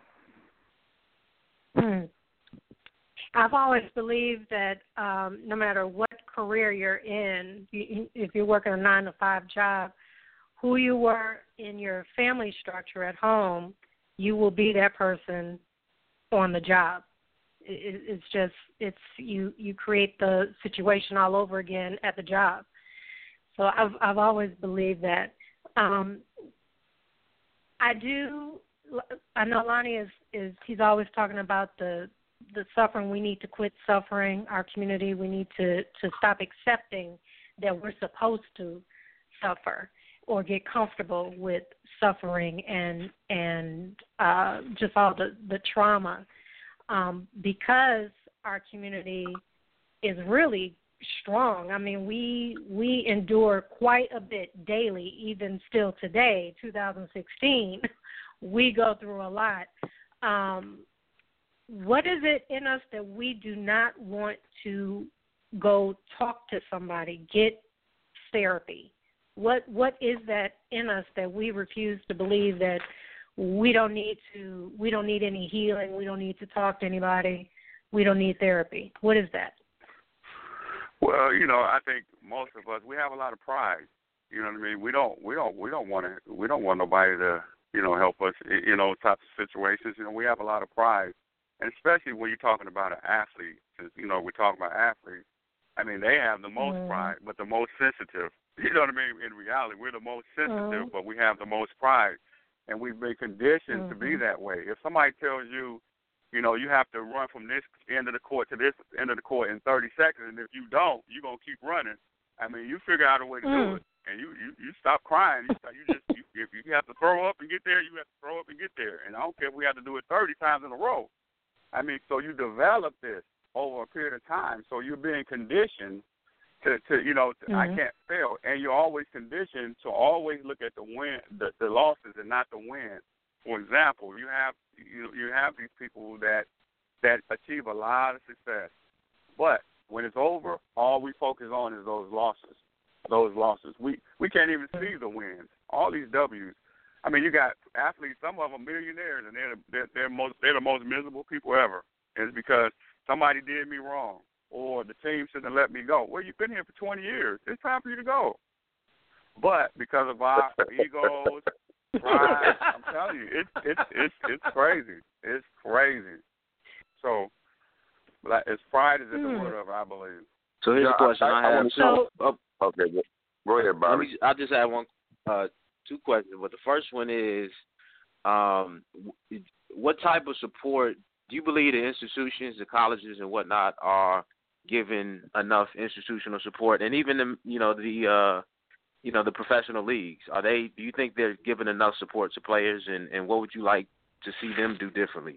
Hmm. I've always believed that um, no matter what career you're in, you, if you're working a nine to five job, who you were in your family structure at home, you will be that person on the job. It, it's just it's you you create the situation all over again at the job. So I've I've always believed that. Um, I do. I know Lonnie is is he's always talking about the the suffering. We need to quit suffering. Our community, we need to, to stop accepting that we're supposed to suffer or get comfortable with suffering and and uh, just all the, the trauma. Um, because our community is really strong. I mean, we we endure quite a bit daily, even still today, two thousand sixteen. We go through a lot. Um, what is it in us that we do not want to go talk to somebody, get therapy? What what is that in us that we refuse to believe that we don't need to we don't need any healing, we don't need to talk to anybody, we don't need therapy? What is that? Well, you know, I think most of us, we have a lot of pride. You know what I mean? We don't we don't we don't want to we don't want nobody to you know, help us, you know, types of situations. You know, we have a lot of pride, and especially when you're talking about an athlete, since, you know, we're talking about athletes. I mean, they have the most mm. pride, but the most sensitive. You know what I mean? In reality, we're the most sensitive, Mm. but we have the most pride, and we've been conditioned Mm-hmm. to be that way. If somebody tells you, you know, you have to run from this end of the court to this end of the court in thirty seconds, and if you don't, you're going to keep running. I mean, you figure out a way to Mm. do it, and you, you, you stop crying. You, stop, you just you, if you have to throw up and get there, you have to throw up and get there. And I don't care if we have to do it thirty times in a row. I mean, so you develop this over a period of time. So you're being conditioned to, to you know, to, Mm-hmm. I can't fail. And you're always conditioned to always look at the win, the, the losses, and not the wins. For example, you have you you have these people that that achieve a lot of success, but when it's over, all we focus on is those losses. Those losses. We we can't even see the wins. All these W's. I mean, you got athletes. Some of them millionaires, and they're they're, they're most they're the most miserable people ever. And it's because somebody did me wrong, or the team shouldn't have let me go. Well, you've been here for twenty years. It's time for you to go. But because of our egos, pride, I'm telling you, it's it's it's it's crazy. It's crazy. So, like, it's pride is at the Mm. root of it, I believe. So here's Yeah, a question I- I, I have. wanna- So, uh, Okay, go, go ahead, let Bobby. me, I just have one, uh, two questions. But the first one is, um, w- what type of support do you believe the institutions, the colleges, and whatnot are giving enough institutional support, and even the, you know, the, uh, you know, the professional leagues? Are they? Do you think they're giving enough support to players, and, and what would you like to see them do differently?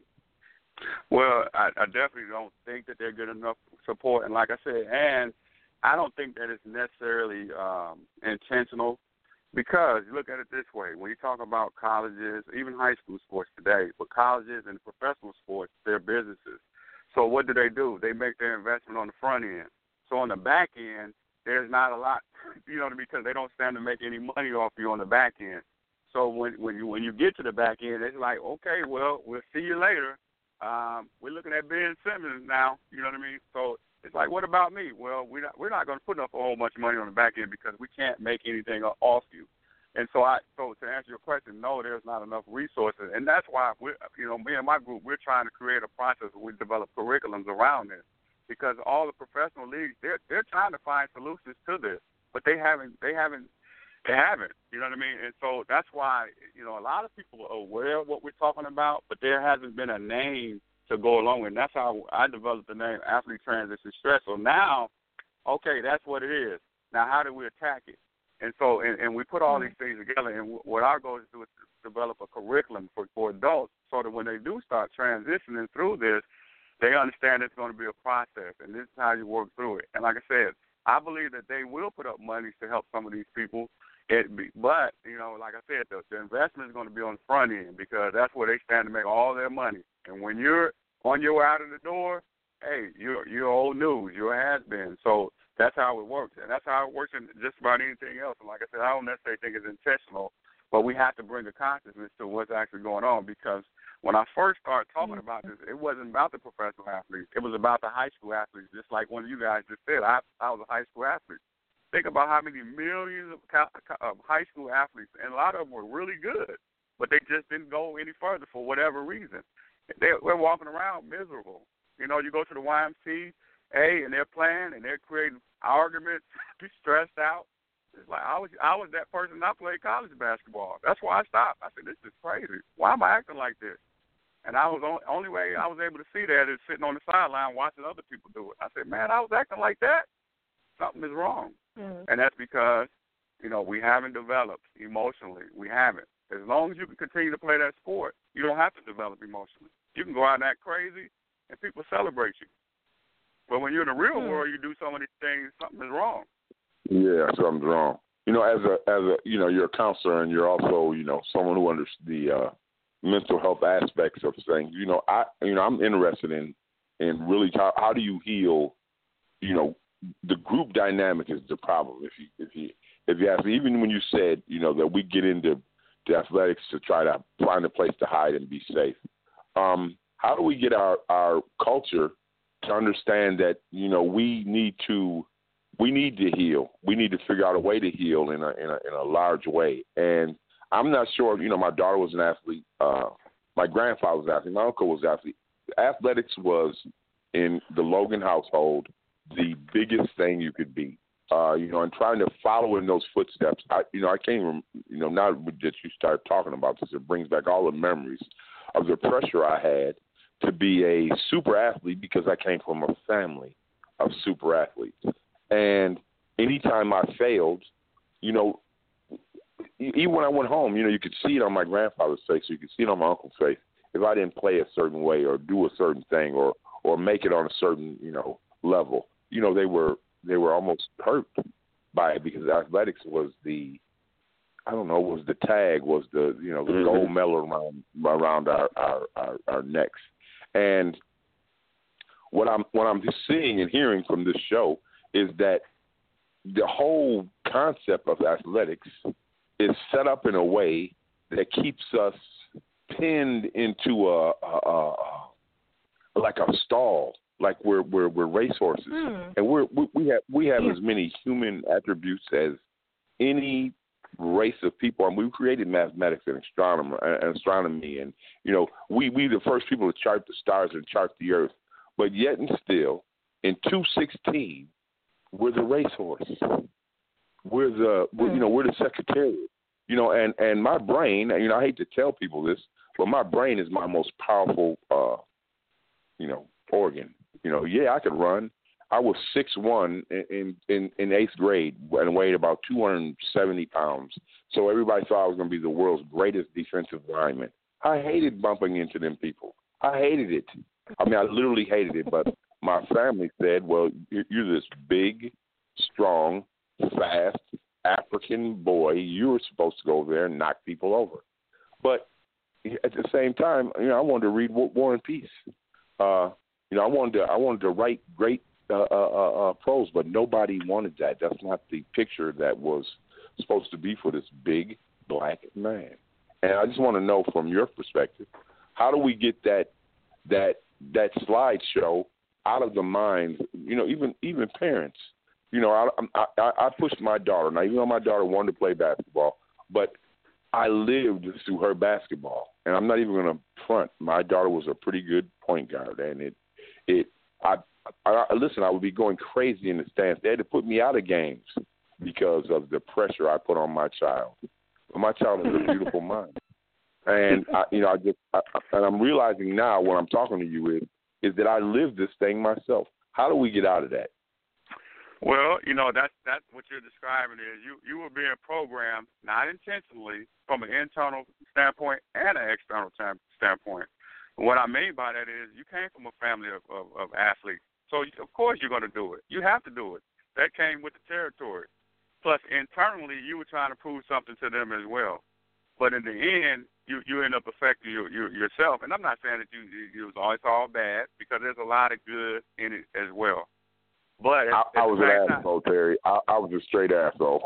Well, I, I definitely don't think that they're good enough support, and like I said, and I don't think that it's necessarily um, intentional, because you look at it this way: when you talk about colleges, even high school sports today, but colleges and professional sports, they're businesses. So what do they do? They make their investment on the front end. So on the back end, there's not a lot, you know what I mean? Because they don't stand to make any money off you on the back end. So when when you when you get to the back end, it's like, okay, well, we'll see you later. Um, we're looking at Ben Simmons now, you know what I mean? So it's like, what about me? Well, we're not, we're not going to put up a whole bunch of money on the back end because we can't make anything off you. And so I, so to answer your question, no, there's not enough resources, and that's why we, you know, me and my group, we're trying to create a process where we develop curriculums around this, because all the professional leagues, they're they're trying to find solutions to this, but they haven't, they haven't, they haven't, you know what I mean? And so that's why, you know, a lot of people are aware of what we're talking about, but there hasn't been a name to go along with. And that's how I developed the name Athlete Transition Stress. So now, okay, that's what it is. Now, how do we attack it? And so, and, and we put all these things together, and what our goal is to do is to develop a curriculum for, for adults, so that when they do start transitioning through this, they understand it's going to be a process, and this is how you work through it. And like I said, I believe that they will put up money to help some of these people. It be, but, you know, like I said, the, the investment is going to be on the front end, because that's where they stand to make all their money. And when you're on your way out of the door, hey, you're, you're old news. You're a has-been. So that's how it works. And that's how it works in just about anything else. And like I said, I don't necessarily think it's intentional, but we have to bring a consciousness to what's actually going on, because when I first started talking about this, it wasn't about the professional athletes. It was about the high school athletes, just like one of you guys just said. I, I was a high school athlete. Think about how many millions of, of high school athletes, and a lot of them were really good, but they just didn't go any further for whatever reason. They, they're walking around miserable. You know, you go to the Y M C A and they're playing and they're creating arguments, stressed out. It's like I was, I was that person. I played college basketball. That's why I stopped. I said, this is crazy. Why am I acting like this? And I was on, only way I was able to see that is sitting on the sideline watching other people do it. I said, man, I was acting like that. Something is wrong. Mm-hmm. And that's because, you know, we haven't developed emotionally. We haven't. As long as you can continue to play that sport, you don't have to develop emotionally. You can go out and act crazy, and people celebrate you. But when you're in the real mm-hmm. world, you do some of these things, something is wrong. Yeah, something's wrong. You know, as a as a you know, you're a counselor, and you're also, you know, someone who understands the uh, mental health aspects of things. You know, I you know I'm interested in in really how, how do you heal, you know. The group dynamic is the problem. If you if you if you ask me, even when you said, you know, that we get into the athletics to try to find a place to hide and be safe, um, how do we get our, our culture to understand that, you know, we need to we need to heal. We need to figure out a way to heal in a in a in a large way. And I'm not sure. You know, my daughter was an athlete. Uh, my grandfather was an athlete. My uncle was an athlete. Athletics was in the Logan household the biggest thing you could be. Uh, you know, and trying to follow in those footsteps. I, you know, I can't even, you know, now that you start talking about this, it brings back all the memories of the pressure I had to be a super athlete because I came from a family of super athletes. And anytime I failed, you know, even when I went home, you know, you could see it on my grandfather's face, you could see it on my uncle's face. If I didn't play a certain way or do a certain thing or, or make it on a certain, you know, level, you know, they were they were almost hurt by it because athletics was the, I don't know, was the tag, was the, you know, the mm-hmm. gold medal around around our, our, our, our necks. And what I'm what I'm just seeing and hearing from this show is that the whole concept of athletics is set up in a way that keeps us pinned into a, a, a like a stall, like we're we're, we're racehorses, mm. and we're we, we have we have yeah. as many human attributes as any race of people. And we created mathematics and astronomy, and astronomy, and you know we we the first people to chart the stars and chart the earth. But yet and still, in two sixteen, we're the racehorse. We're the we're, you know we're the secretariat. You know, and, and my brain, you know, I hate to tell people this, but my brain is my most powerful, uh, you know, organ. You know, yeah, I could run. I was six one in, in, in eighth grade and weighed about two hundred seventy pounds. So everybody thought I was going to be the world's greatest defensive lineman. I hated bumping into them people. I hated it. I mean, I literally hated it. But my family said, well, you're this big, strong, fast African boy. You were supposed to go over there and knock people over. But at the same time, you know, I wanted to read War and Peace. Uh, you know, I wanted to, I wanted to write great uh, uh, uh, prose, but nobody wanted that. That's not the picture that was supposed to be for this big black man. And I just want to know from your perspective, how do we get that that that slideshow out of the minds? You know, even even parents. You know, I, I I pushed my daughter. Now, even though my daughter wanted to play basketball, but I lived through her basketball, and I'm not even going to front. My daughter was a pretty good point guard, and it it I, I listen. I would be going crazy in the stands. They had to put me out of games because of the pressure I put on my child. But my child has a beautiful mind, and I, you know, I just I, and I'm realizing now when I'm talking to you is is that I live this thing myself. How do we get out of that? Well, you know, that's that's what you're describing is you, you were being programmed, not intentionally, from an internal standpoint and an external standpoint. What I mean by that is you came from a family of, of, of athletes, so of course you're going to do it. You have to do it. That came with the territory. Plus, internally, you were trying to prove something to them as well. But in the end, you, you end up affecting you, you, yourself. And I'm not saying that you, you, you was always all bad, because there's a lot of good in it as well. But at, I, I was an asshole, Terry. I, I was a straight asshole.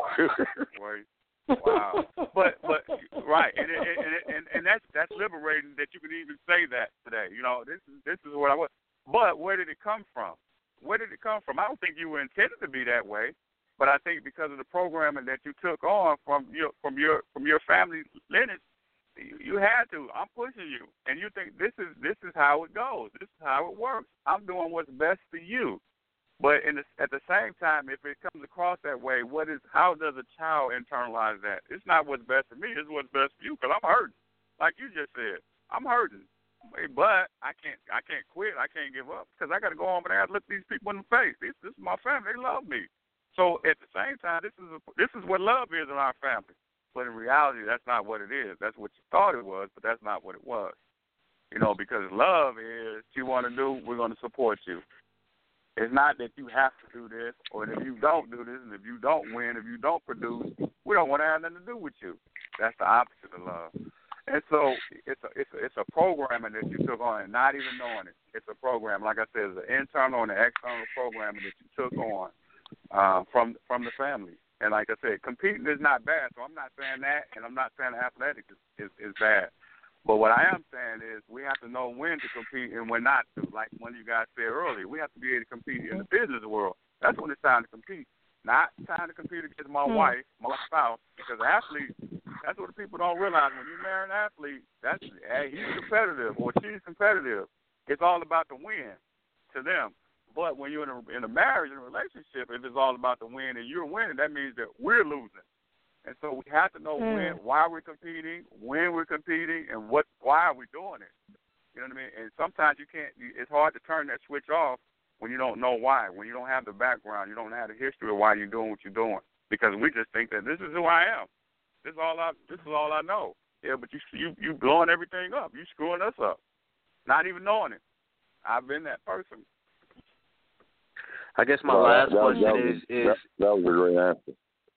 Wow. But but right, and and, and and and that's that's liberating that you can even say that today. You know, this is this is what I was. But where did it come from? Where did it come from? I don't think you were intended to be that way, but I think because of the programming that you took on from your from your from your family lineage, you, you had to. I'm pushing you, and you think this is this is how it goes. This is how it works. I'm doing what's best for you. But in the, at the same time, if it comes across that way, what is? How does a child internalize that? It's not what's best for me. It's what's best for you, because I'm hurting. Like you just said, I'm hurting. But I can't. I can't quit. I can't give up, because I got to go home and I got to look these people in the face. This, this is my family. They love me. So at the same time, this is a, this is what love is in our family. But in reality, that's not what it is. That's what you thought it was, but that's not what it was. You know, because love is, what you want to do, we're going to support you. It's not that you have to do this, or that if you don't do this, and if you don't win, if you don't produce, we don't want to have nothing to do with you. That's the opposite of love. And so it's a, it's a, it's a programming that you took on, and not even knowing it. It's a program, like I said, it's an internal and an external programming that you took on uh, from from the family. And like I said, competing is not bad. So I'm not saying that, and I'm not saying athletics is, is, is bad. But what I am saying is we have to know when to compete and when not to. Like one of you guys said earlier, we have to be able to compete in the business world. That's when it's time to compete. not trying to compete against my Hmm. wife, my spouse, because athletes, that's what the people don't realize. When you marry an athlete, that's hey, he's competitive or she's competitive. It's all about the win to them. But when you're in a, in a marriage and a relationship, if it's all about the win and you're winning, that means that we're losing. And so we have to know Mm. when, why we're competing, when we're competing, and what, why are we doing it. You know what I mean? And sometimes you can't. It's hard to turn that switch off when you don't know why. When you don't have the background, you don't have the history of why you're doing what you're doing. Because we just think that this is who I am. This is all I. This is all I know. Yeah, but you you you blowing everything up. You screwing us up, not even knowing it. I've been that person. I guess my Well, last that, that, question that was, is, is that, that was a great answer.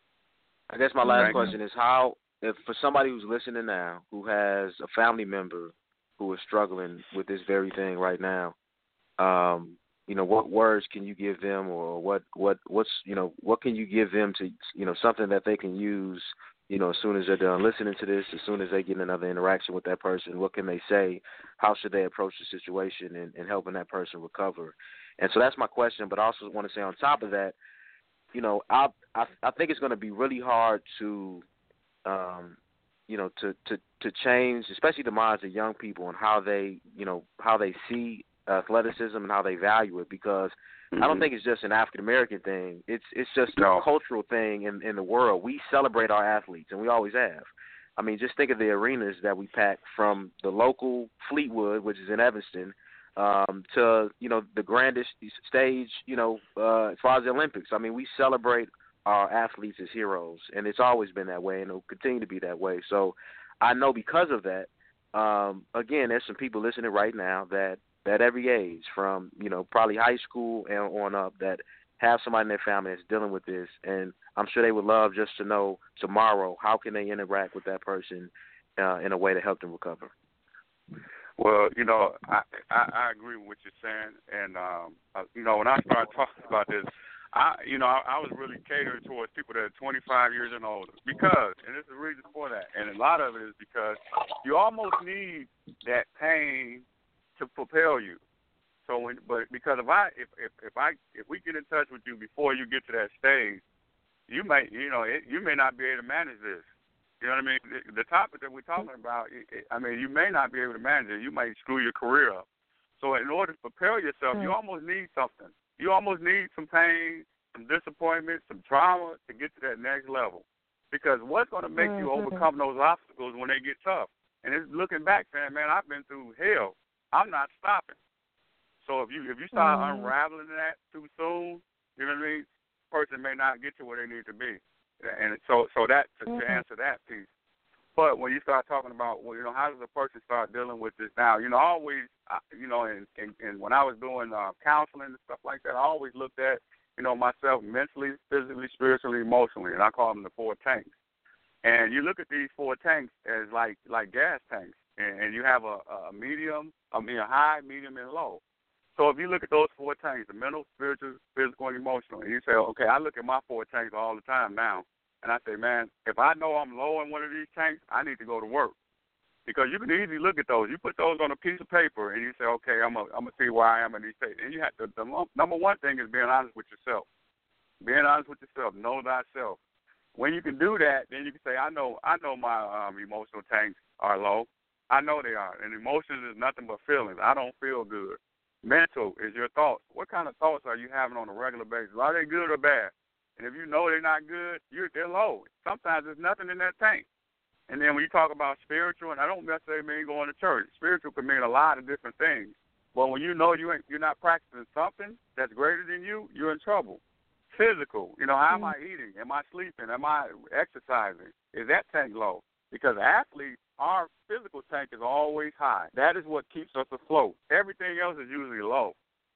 I guess my last Thank you. question is how, if for somebody who's listening now, who has a family member who is struggling with this very thing right now, um, you know, what words can you give them, or what, what, what's, you know, what can you give them to, you know, something that they can use, you know, as soon as they're done listening to this, as soon as they get another interaction with that person, what can they say? How should they approach the situation in, in helping that person recover? And so that's my question. But I also want to say on top of that, you know, I I, I think it's going to be really hard to, um, you know, to, to, to change, especially the minds of young people and how they, you know, how they see athleticism and how they value it, because mm-hmm. I don't think it's just an African American thing. It's it's just No. a cultural thing in, in the world. We celebrate our athletes, and we always have. I mean, just think of the arenas that we pack, from the local Fleetwood, which is in Evanston, um, to, you know, the grandest stage, you know, uh, as far as the Olympics. I mean, we celebrate our athletes as heroes, and it's always been that way, and it'll continue to be that way. So I know because of that, um, again, there's some people listening right now that, at every age, from, you know, probably high school and on up, that have somebody in their family that's dealing with this, and I'm sure they would love just to know tomorrow how can they interact with that person uh, in a way to help them recover. Well, you know, I, I I agree with what you're saying, and um, uh, you know, when I started talking about this, I you know I, I was really catering towards people that are twenty-five years and older, because, and there's a reason for that, and a lot of it is because you almost need that pain to propel you. So, when, but because if I if, if if I if we get in touch with you before you get to that stage, you may you know it, you may not be able to manage this. You know what I mean? The, the topic that we're talking about, it, it, I mean, you may not be able to manage it. You may screw your career up. So, in order to prepare yourself, mm-hmm. you almost need something. You almost need some pain, some disappointment, some trauma to get to that next level. Because what's going to make mm-hmm. you overcome those obstacles when they get tough? And it's looking back, saying, man, I've been through hell. I'm not stopping. So if you if you start mm-hmm. unraveling that too soon, you know what I mean, the person may not get to where they need to be. And so so that to, mm-hmm. to answer that piece. But when you start talking about, well, you know, how does a person start dealing with this now? You know, I always, you know, and, and, and when I was doing uh, counseling and stuff like that, I always looked at, you know, myself mentally, physically, spiritually, emotionally, and I call them the four tanks. And you look at these four tanks as like like gas tanks, and, and you have a, a medium, I mean a high, medium, and low. So if you look at those four tanks, the mental, spiritual, physical, and emotional, and you say, okay, I look at my four tanks all the time now, and I say, man, if I know I'm low in one of these tanks, I need to go to work. Because you can easily look at those. You put those on a piece of paper, and you say, okay, I'm going I'm to see where I am in these states. And you have to, the number one thing is being honest with yourself. Being honest with yourself. Know thyself. When you can do that, then you can say, I know I know my um, emotional tanks are low. I know they are. And emotions is nothing but feelings. I don't feel good. Mental is your thoughts. What kind of thoughts are you having on a regular basis? Are they good or bad? And if you know they're not good, you're they're low. Sometimes there's nothing in that tank. And then when you talk about spiritual, and I don't necessarily mean going to church. Spiritual can mean a lot of different things. But when you know you ain't, you're not practicing something that's greater than you, you're in trouble. Physical, you know, how am I eating? Am I sleeping? Am I exercising? Is that tank low? Because athletes, our physical tank is always high. That is what keeps us afloat. Everything else is usually low.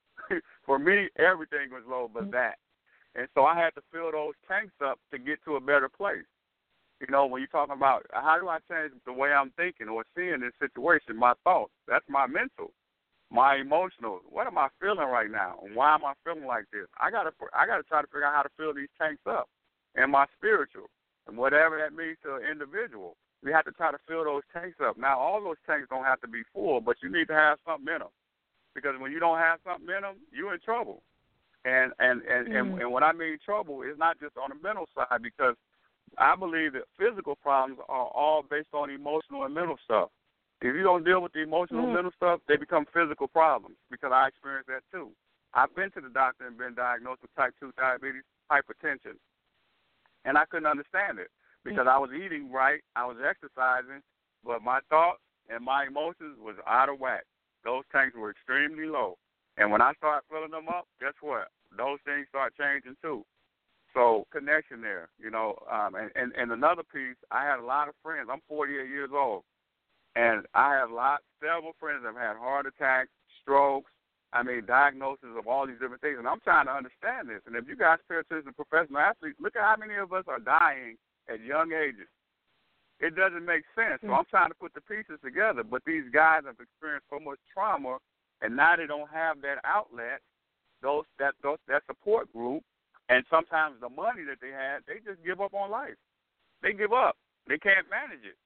For me, everything was low but that. And so I had to fill those tanks up to get to a better place. You know, when you're talking about how do I change the way I'm thinking or seeing this situation, my thoughts, that's my mental. My emotional, what am I feeling right now? And why am I feeling like this? I gotta I gotta try to figure out how to fill these tanks up. And my spiritual, and whatever that means to an individual. We have to try to fill those tanks up. Now, all those tanks don't have to be full, but you need to have something in them. Because when you don't have something in them, you're in trouble. And and and, Mm. and and when I mean trouble, it's not just on the mental side, because I believe that physical problems are all based on emotional and mental stuff. If you don't deal with the emotional and Mm. mental stuff, they become physical problems, because I experienced that too. I've been to the doctor and been diagnosed with type two diabetes, hypertension, and I couldn't understand it because I was eating right, I was exercising, but my thoughts and my emotions was out of whack. Those tanks were extremely low. And when I started filling them up, guess what? Those things start changing too. So connection there, you know. Um, and, and, and another piece, I had a lot of friends. I'm forty-eight years old, and I have lot, several friends that have had heart attacks, strokes, I mean, diagnosis of all these different things. And I'm trying to understand this. And if you guys pay attention to professional athletes, look at how many of us are dying at young ages. It doesn't make sense. So I'm trying to put the pieces together. But these guys have experienced so much trauma, and now they don't have that outlet, those that those, that support group, and sometimes the money that they had, they just give up on life. They give up. They can't manage it.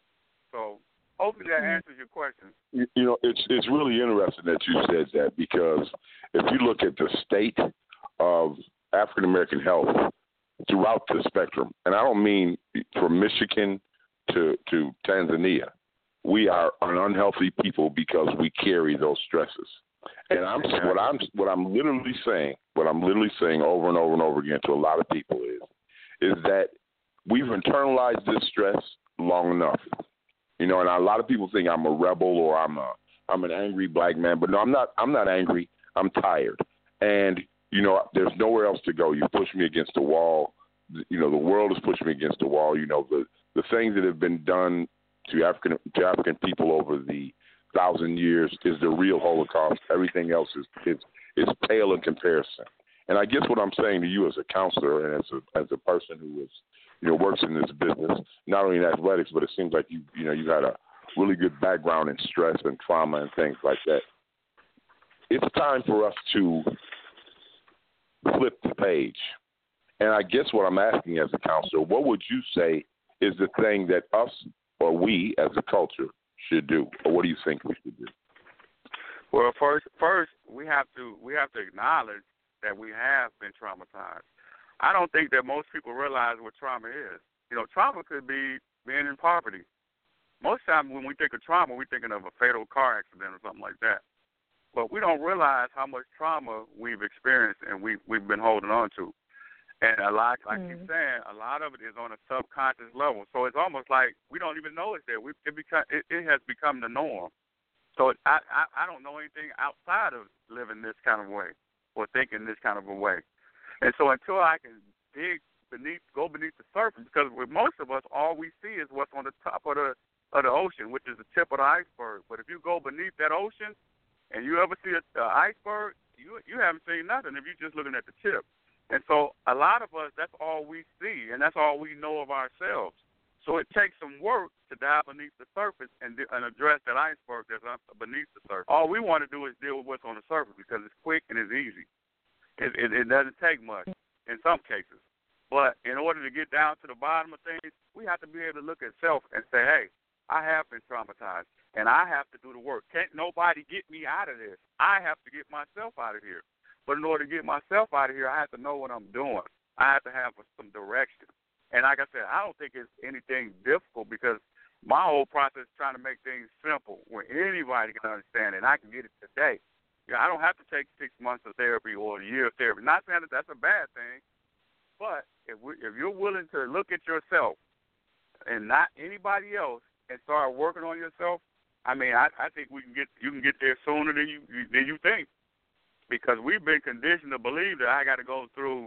So hopefully that answers your question. You, you know, it's it's really interesting that you said that, because if you look at the state of African American health throughout the spectrum, and I don't mean from Michigan to to Tanzania, we are an unhealthy people because we carry those stresses. And I'm what I'm what I'm literally saying, what I'm literally saying over and over and over again to a lot of people is, is that we've internalized this stress long enough. You know, and a lot of people think I'm a rebel or I'm a I'm an angry black man, but no, I'm not. I'm not angry. I'm tired, and you know, there's nowhere else to go. You push me against the wall. You know, the world is pushing me against the wall. You know, the the things that have been done to African to African people over the thousand years is the real Holocaust. Everything else is is is pale in comparison. And I guess what I'm saying to you as a counselor and as a as a person who is, you know, works in this business, not only in athletics, but it seems like you you know you got a really good background in stress and trauma and things like that. It's time for us to flip the page. And I guess what I'm asking as a counselor, what would you say is the thing that us or we as a culture should do, or what do you think we should do? Well, first, first we have to we have to acknowledge that we have been traumatized. I don't think that most people realize what trauma is. You know, trauma could be being in poverty. Most times when we think of trauma, we're thinking of a fatal car accident or something like that. But we don't realize how much trauma we've experienced and we we've been holding on to. And a lot, like mm. you're saying, a lot of it is on a subconscious level. So it's almost like we don't even know it's there. We, it, become, it, it has become the norm. So it, I, I, I don't know anything outside of living this kind of way or thinking this kind of a way. And so until I can dig beneath, go beneath the surface, because with most of us, all we see is what's on the top of the of the ocean, which is the tip of the iceberg. But if you go beneath that ocean and you ever see an iceberg, you you haven't seen nothing if you're just looking at the tip. And so a lot of us, that's all we see, and that's all we know of ourselves. So it takes some work to dive beneath the surface and, and address that iceberg that's beneath the surface. All we want to do is deal with what's on the surface because it's quick and it's easy. It, it, it doesn't take much in some cases. But in order to get down to the bottom of things, we have to be able to look at self and say, hey, I have been traumatized, and I have to do the work. Can't nobody get me out of this. I have to get myself out of here. But in order to get myself out of here, I have to know what I'm doing. I have to have some direction. And like I said, I don't think it's anything difficult because my whole process is trying to make things simple where anybody can understand it, and I can get it today. You know, I don't have to take six months of therapy or a year of therapy. Not saying that that's a bad thing, but if we, if you're willing to look at yourself and not anybody else and start working on yourself, I mean, I, I think we can get you can get there sooner than you than you think. Because we've been conditioned to believe that I got to go through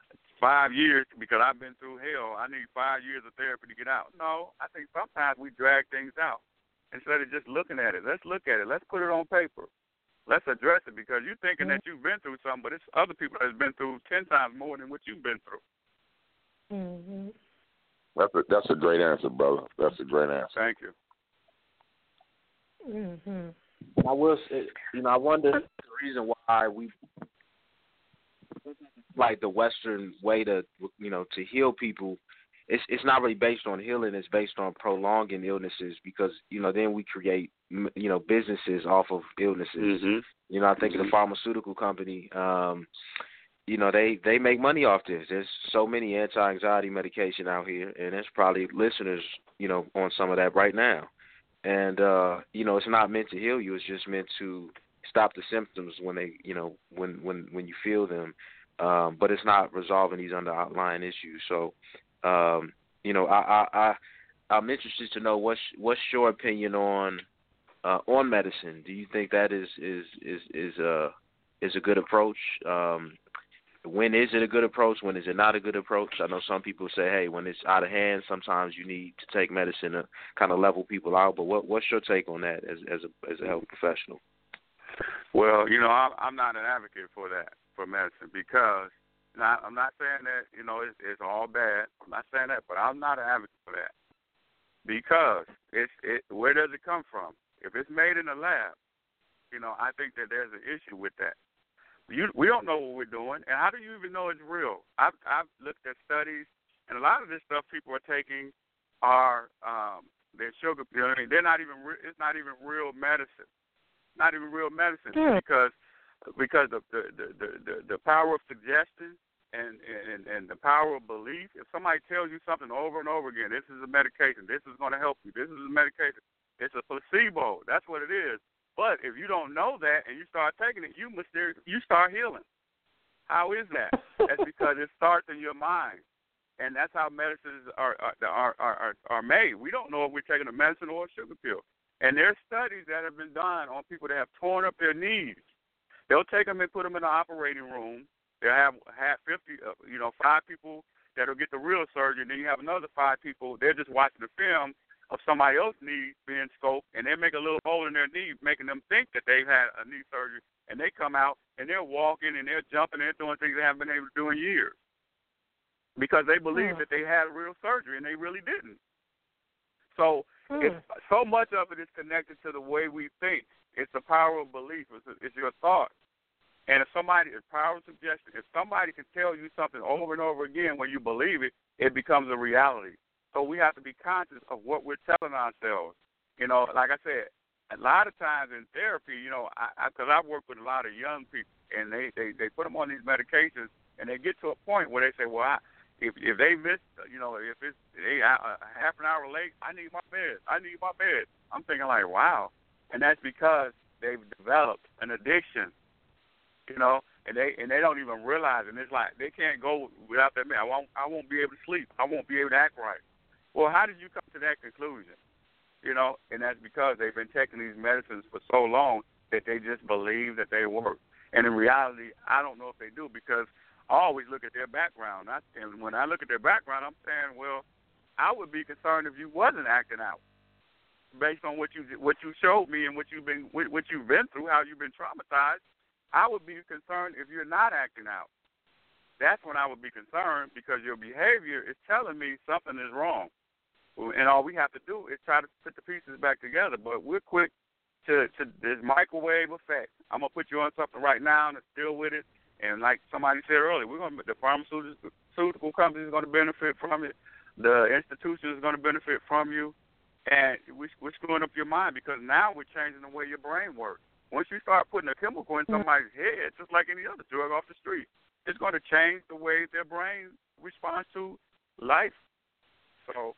five years because I've been through hell. I need five years of therapy to get out. No, I think sometimes we drag things out instead of just looking at it. Let's look at it. Let's put it on paper. Let's address it because you're thinking mm-hmm. that you've been through something, but it's other people that have been through ten times more than what you've been through. Mm-hmm. That's a, that's a great answer, brother. That's a great answer. Thank you. Mm-hmm. I will say, you know, I wonder the reason why we like the Western way to, you know, to heal people. It's it's not really based on healing. It's based on prolonging illnesses because, you know, then we create, you know, businesses off of illnesses. Mm-hmm. You know, I think mm-hmm. of the pharmaceutical company. Um, you know, they, they make money off this. There's so many anti-anxiety medication out here, and there's probably listeners, you know, on some of that right now. And, uh, you know, it's not meant to heal you. It's just meant to stop the symptoms when they, you know, when, when, when you feel them. Um, but it's not resolving these underlying issues. So, um, you know, I, I, I, I'm interested to know what's, what's your opinion on, uh, on medicine. Do you think that is, is, is, is, uh, is a good approach? Um, when is it a good approach? When is it not a good approach? I know some people say, hey, when it's out of hand, sometimes you need to take medicine to kind of level people out. But what, what's your take on that as, as a, as a health professional? Well, you know, I'm, I'm not an advocate for that, for medicine, because not, I'm not saying that, you know, it's, it's all bad. I'm not saying that, but I'm not an advocate for that, because it's, it, where does it come from? If it's made in a lab, you know, I think that there's an issue with that. You, we don't know what we're doing, and how do you even know it's real? I've, I've looked at studies, and a lot of this stuff people are taking are um, they're sugar. You know what I mean? They're not even. Re- it's not even real medicine. Not even real medicine mm. because because of the the, the, the, the power of suggestion and, and and the power of belief. If somebody tells you something over and over again, this is a medication. This is going to help you. This is a medication. It's a placebo. That's what it is. But if you don't know that and you start taking it, you mysterious, you start healing. How is that? That's because it starts in your mind, and that's how medicines are are, are are are made. We don't know if we're taking a medicine or a sugar pill. And there's studies that have been done on people that have torn up their knees. They'll take them and put them in an operating room. They'll have have fifty, uh, you know, five people that'll get the real surgery. And then you have another five people. They're just watching the film of somebody else's knee being scoped, and they make a little hole in their knee, making them think that they've had a knee surgery, and they come out, and they're walking, and they're jumping, and they're doing things they haven't been able to do in years because they believe mm. that they had real surgery, and they really didn't. So mm. it's, so much of it is connected to the way we think. It's the power of belief. It's, it's your thought. And if somebody, it's power of suggestion. If somebody can tell you something over and over again when you believe it, it becomes a reality. So we have to be conscious of what we're telling ourselves. You know, like I said, a lot of times in therapy, you know, because I, I, I've worked with a lot of young people, and they, they, they put them on these medications, and they get to a point where they say, well, I, if if they miss, you know, if it's they, uh, half an hour late, I need my bed. I need my bed. I'm thinking like, wow. And that's because they've developed an addiction, you know, and they and they don't even realize it. And it's like they can't go without that man. I won't, I won't be able to sleep. I won't be able to act right. Well, how did you come to that conclusion? You know, and that's because they've been taking these medicines for so long that they just believe that they work. And in reality, I don't know if they do, because I always look at their background. I, and when I look at their background, I'm saying, well, I would be concerned if you wasn't acting out based on what you what you showed me and what you've been what you've been through, how you've been traumatized. I would be concerned if you're not acting out. That's when I would be concerned, because your behavior is telling me something is wrong. And all we have to do is try to put the pieces back together. But we're quick to, to this microwave effect. I'm going to put you on something right now and deal with it. And like somebody said earlier, we're going to, the pharmaceutical company is going to benefit from it. The institution is going to benefit from you. And we, we're screwing up your mind, because now we're changing the way your brain works. Once you start putting a chemical in somebody's head, just like any other drug off the street, it's going to change the way their brain responds to life. So.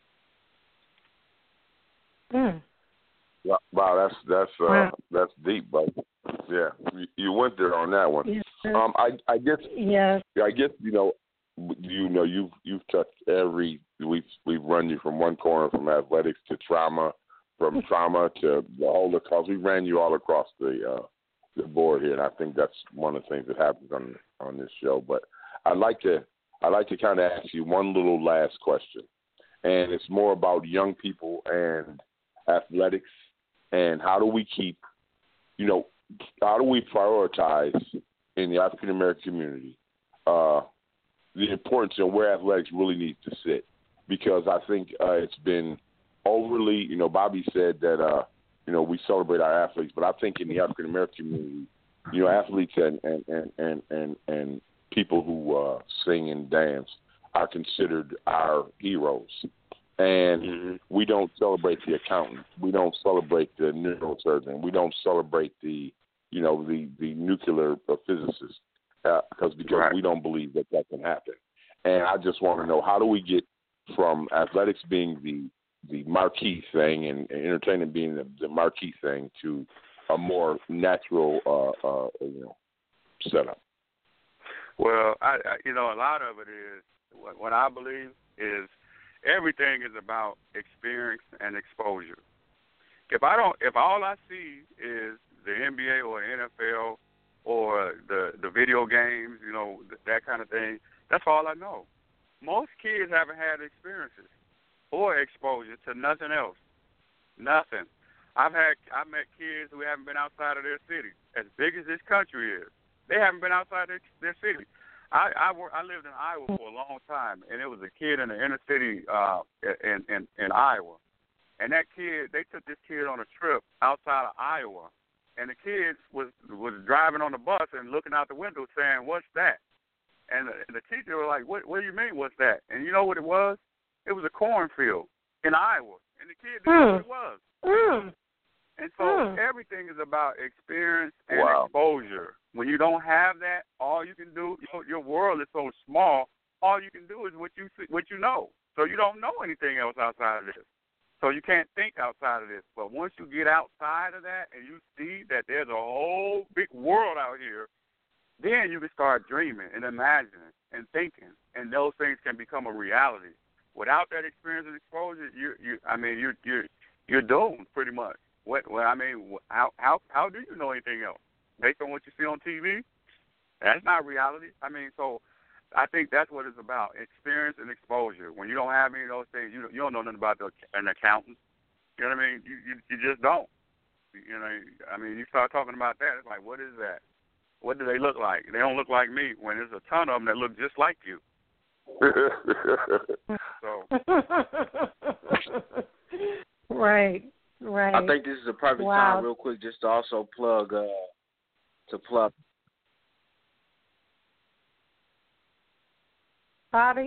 Mm. Wow, that's that's uh, wow. that's deep, but yeah, you, you went there on that one. Yes. Um, I I guess yes. I guess you know, you know, you've you've touched every we've we've run you from one corner, from athletics to trauma, from trauma to the whole cause. We ran you all across the uh, the board here, and I think that's one of the things that happens on on this show. But I'd like to I'd like to kind of ask you one little last question, and it's more about young people and athletics, and how do we keep, you know, how do we prioritize in the African American community uh, the importance of where athletics really needs to sit? Because I think uh, it's been overly, you know, Bobby said that, uh, you know, we celebrate our athletes, but I think in the African American community, you know, athletes and and and and and, and people who uh, sing and dance are considered our heroes. And mm-hmm. we don't celebrate the accountant. We don't celebrate the neurosurgeon. We don't celebrate the, you know, the, the nuclear physicist. uh, because because Right. we don't believe that that can happen. And I just want to know, how do we get from athletics being the the marquee thing and, and entertainment being the, the marquee thing to a more natural, uh, uh, you know, setup? Well, I, I you know a lot of it is what, what I believe is everything is about experience and exposure. If I don't, if all I see is the N B A or the N F L or the the video games, you know, that kind of thing, that's all I know. Most kids haven't had experiences or exposure to nothing else. Nothing. I've had I've met kids who haven't been outside of their city. As big as this country is, they haven't been outside their, their city. I I, work, I lived in Iowa for a long time, and it was a kid in the inner city uh, in, in in Iowa, and that kid, they took this kid on a trip outside of Iowa, and the kid was was driving on the bus and looking out the window saying, "What's that?" And the, and the teacher was like, "What? What do you mean? What's that?" And you know what it was? It was a cornfield in Iowa, and the kid didn't know what it was. Mm. And so Mm. everything is about experience and Wow. exposure. When you don't have that, all you can do, your, your world is so small, all you can do is what you see, what you know. So you don't know anything else outside of this. So you can't think outside of this. But once you get outside of that and you see that there's a whole big world out here, then you can start dreaming and imagining and thinking, and those things can become a reality. Without that experience and exposure, you you I mean you you you're doomed pretty much. What well I mean how how how do you know anything else based on what you see on T V? That's not reality. I mean, so I think that's what it's about: experience and exposure. When you don't have any of those things, you don't, you don't know nothing about the, an accountant. You know what I mean? You, you you just don't. You know, I mean, you start talking about that, it's like, what is that? What do they look like? They don't look like me. When there's a ton of them that look just like you. So right, right. I think this is a perfect Wow. time, real quick, just to also plug uh, to plug. Bobby,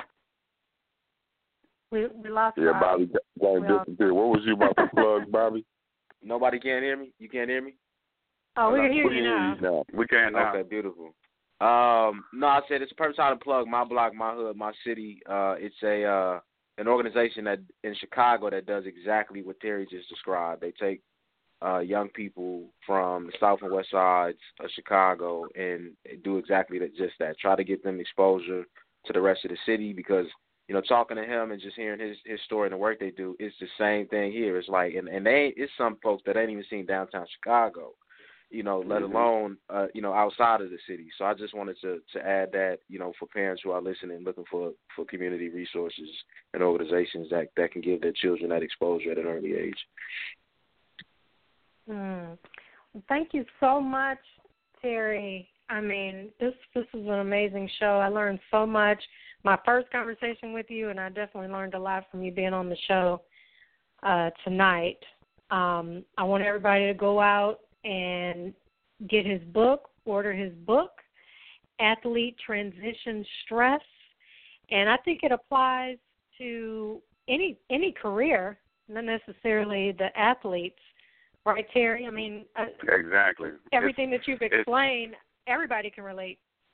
we we lost. Yeah, Bobby got Well- disappeared. What was you about to plug, Bobby? Nobody can hear me. You can't hear me. Oh, we can hear We you can now. hear you now. we can't now. Okay, beautiful. Um, no, I said it's a perfect time to plug my block, my hood, my city. Uh, it's a uh, an organization that in Chicago that does exactly what Terry just described. They take uh, young people from the south and west sides of Chicago and do exactly that, just that. Try to get them exposure to the rest of the city because, you know, talking to him and just hearing his, his story and the work they do, it's the same thing here. It's like, and, and they it's some folks that ain't even seen downtown Chicago, you know, let Mhm. alone, uh, you know, outside of the city. So I just wanted to, to add that, you know, for parents who are listening, looking for, for community resources and organizations that, that can give their children that exposure at an early age. Hmm. Well, thank you so much, Terry. I mean, this this is an amazing show. I learned so much. My first conversation with you, and I definitely learned a lot from you being on the show uh, tonight. Um, I want everybody to go out and get his book, order his book, Athlete Transition Stress, and I think it applies to any any career, not necessarily the athletes. Right, Terry? I mean, uh, Exactly. everything that you've it's- explained, everybody can relate.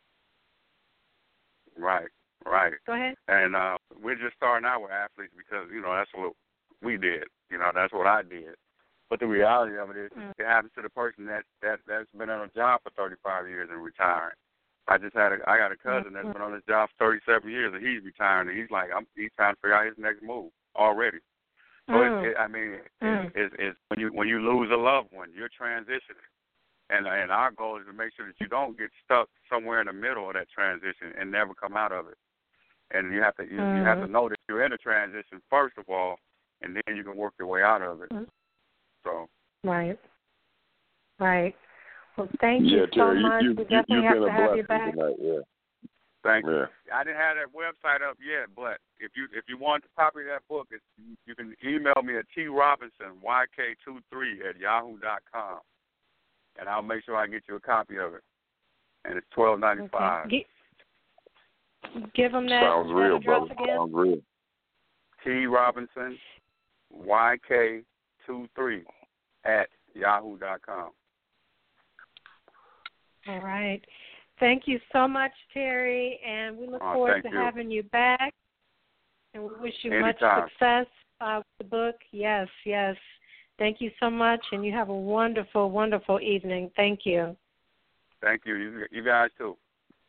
Right, right. Go ahead. And uh, we're just starting out with athletes because, you know, that's what we did. You know, that's what I did. But the reality of it is, Mm. it happens to the person that, that, that's been on a job for thirty-five years and retiring. I just had a, I got a cousin that's been on this job for thirty-seven years and he's retiring and he's like, I'm, he's trying to figure out his next move already. So Mm. it, it, I mean, Mm. it's, it's when you when you lose a loved one, you're transitioning, and and our goal is to make sure that you don't get stuck somewhere in the middle of that transition and never come out of it. And you have to you, Mm. you have to know that you're in a transition first of all, and then you can work your way out of it. Mm. So Right. Right. Well, thank Yeah, you so Terry, much. you, we you, definitely you've have been to a have you blessing back. tonight. Yeah, thank you. yeah. I didn't have that website up yet, but if you if you want a copy of that book, it's, you can email me at t robinson y k two three at yahoo dot com, and I'll make sure I get you a copy of it. And it's twelve ninety five. Okay. Gi- Give them that, Sounds that real, address brother. again. Sounds real. T Robinson Y K two three at yahoo dot com. All right. Thank you so much, Terry, and we look Oh, forward thank to you. having you back. And we wish you much Anytime. success uh, with the book. Yes, yes. Thank you so much, and you have a wonderful, wonderful evening. Thank you. Thank you. You, you guys too.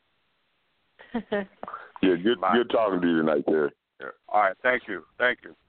Yeah, good, Bye. good talking to you tonight, Terry. Yeah. All right. Thank you. Thank you.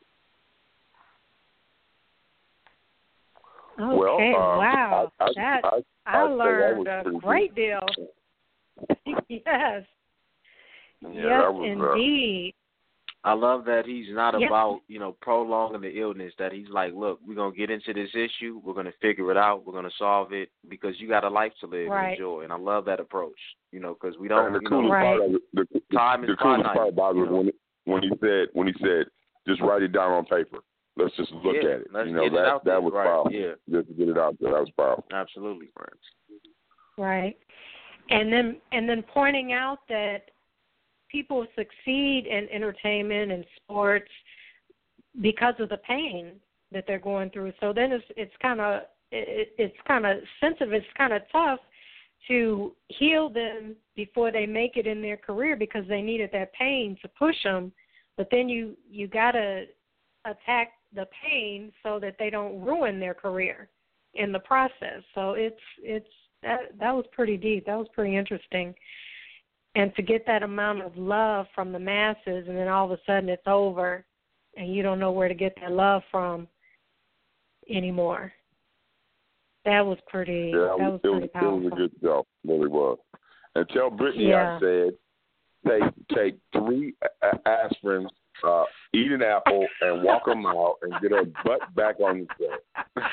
Okay, Well, um, wow. I, I, that, I, I, I'd say that learned was a pretty great good. deal. Yes. Yeah, yes, that was, uh, indeed. I love that he's not Yep. about, you know, prolonging the illness, that he's like, look, we're going to get into this issue. We're going to figure it out. We're going to solve it because you got a life to live Right. and enjoy. And I love that approach, you know, because we don't, and the you know, coolest Right. part of it, the, the, time is the coolest finite, part about it you was know? when, when he said, when he said, just write it down on paper. Let's just look Yeah, at it. let's You know, get it that, out there. that was Right, powerful. yeah. Just to get it out there, that was powerful. Absolutely. Right. And then and then pointing out that people succeed in entertainment and sports because of the pain that they're going through. So then it's it's kind of it, it's kind of sensitive. It's kind of tough to heal them before they make it in their career because they needed that pain to push them. But then you you gotta attack the pain so that they don't ruin their career in the process. So it's it's that that was pretty deep. That was pretty interesting. And to get that amount of love from the masses and then all of a sudden it's over and you don't know where to get that love from anymore. That was pretty Yeah, that was it, pretty was, it powerful. was a good show. It really was. And tell Brittany Yeah. I said, take take three a- aspirins, uh, eat an apple, and walk a mile, and get her butt back on the show.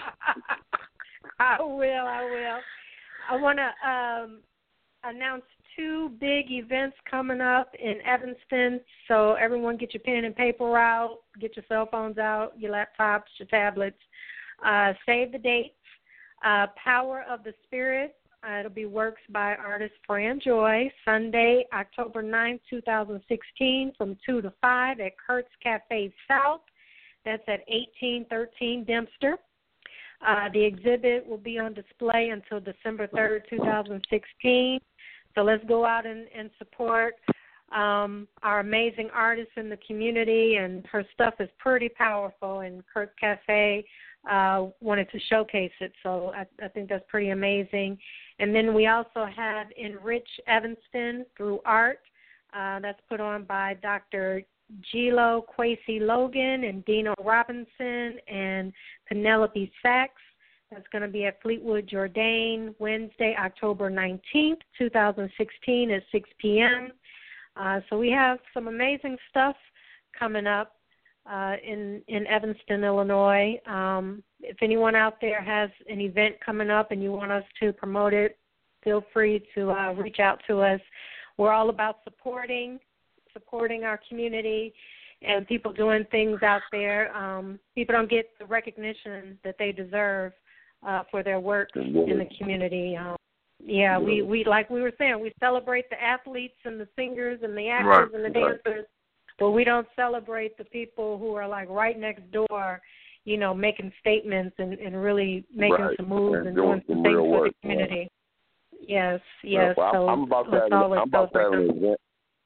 I will, I will. I want to um, announce two big events coming up in Evanston. So everyone get your pen and paper out, get your cell phones out, your laptops, your tablets. Uh, save the dates. Uh, Power of the Spirit. Uh, it'll be works by artist Fran Joy, Sunday, October ninth, twenty sixteen, from two to five at Kurt's Cafe South. That's at eighteen thirteen Dempster. Uh, the exhibit will be on display until December third, twenty sixteen. So let's go out and, and support um, our amazing artists in the community, and her stuff is pretty powerful, and Kurt's Cafe uh, wanted to showcase it, so I, I think that's pretty amazing. And then we also have Enrich Evanston through art. Uh, that's put on by Doctor Gilo Quasey Logan and Dino Robinson and Penelope Sachs. That's going to be at Fleetwood Jourdain, Wednesday, October nineteenth, twenty sixteen at six p.m. Uh, so we have some amazing stuff coming up uh, in, in Evanston, Illinois. Um, if anyone out there has an event coming up and you want us to promote it, feel free to uh, reach out to us. We're all about supporting, supporting our community and people doing things out there. Um, people don't get the recognition that they deserve uh, for their work in the community. Um, yeah, we, we like we were saying, we celebrate the athletes and the singers and the actors Right, and the right. dancers, but we don't celebrate the people who are like right next door, you know, making statements and, and really making Right, some moves and and doing doing some some things real for work, the community. Yes, Yeah, yes. well, so I'm, I'm about to let's have, always I'm about to have celebrate an them. event.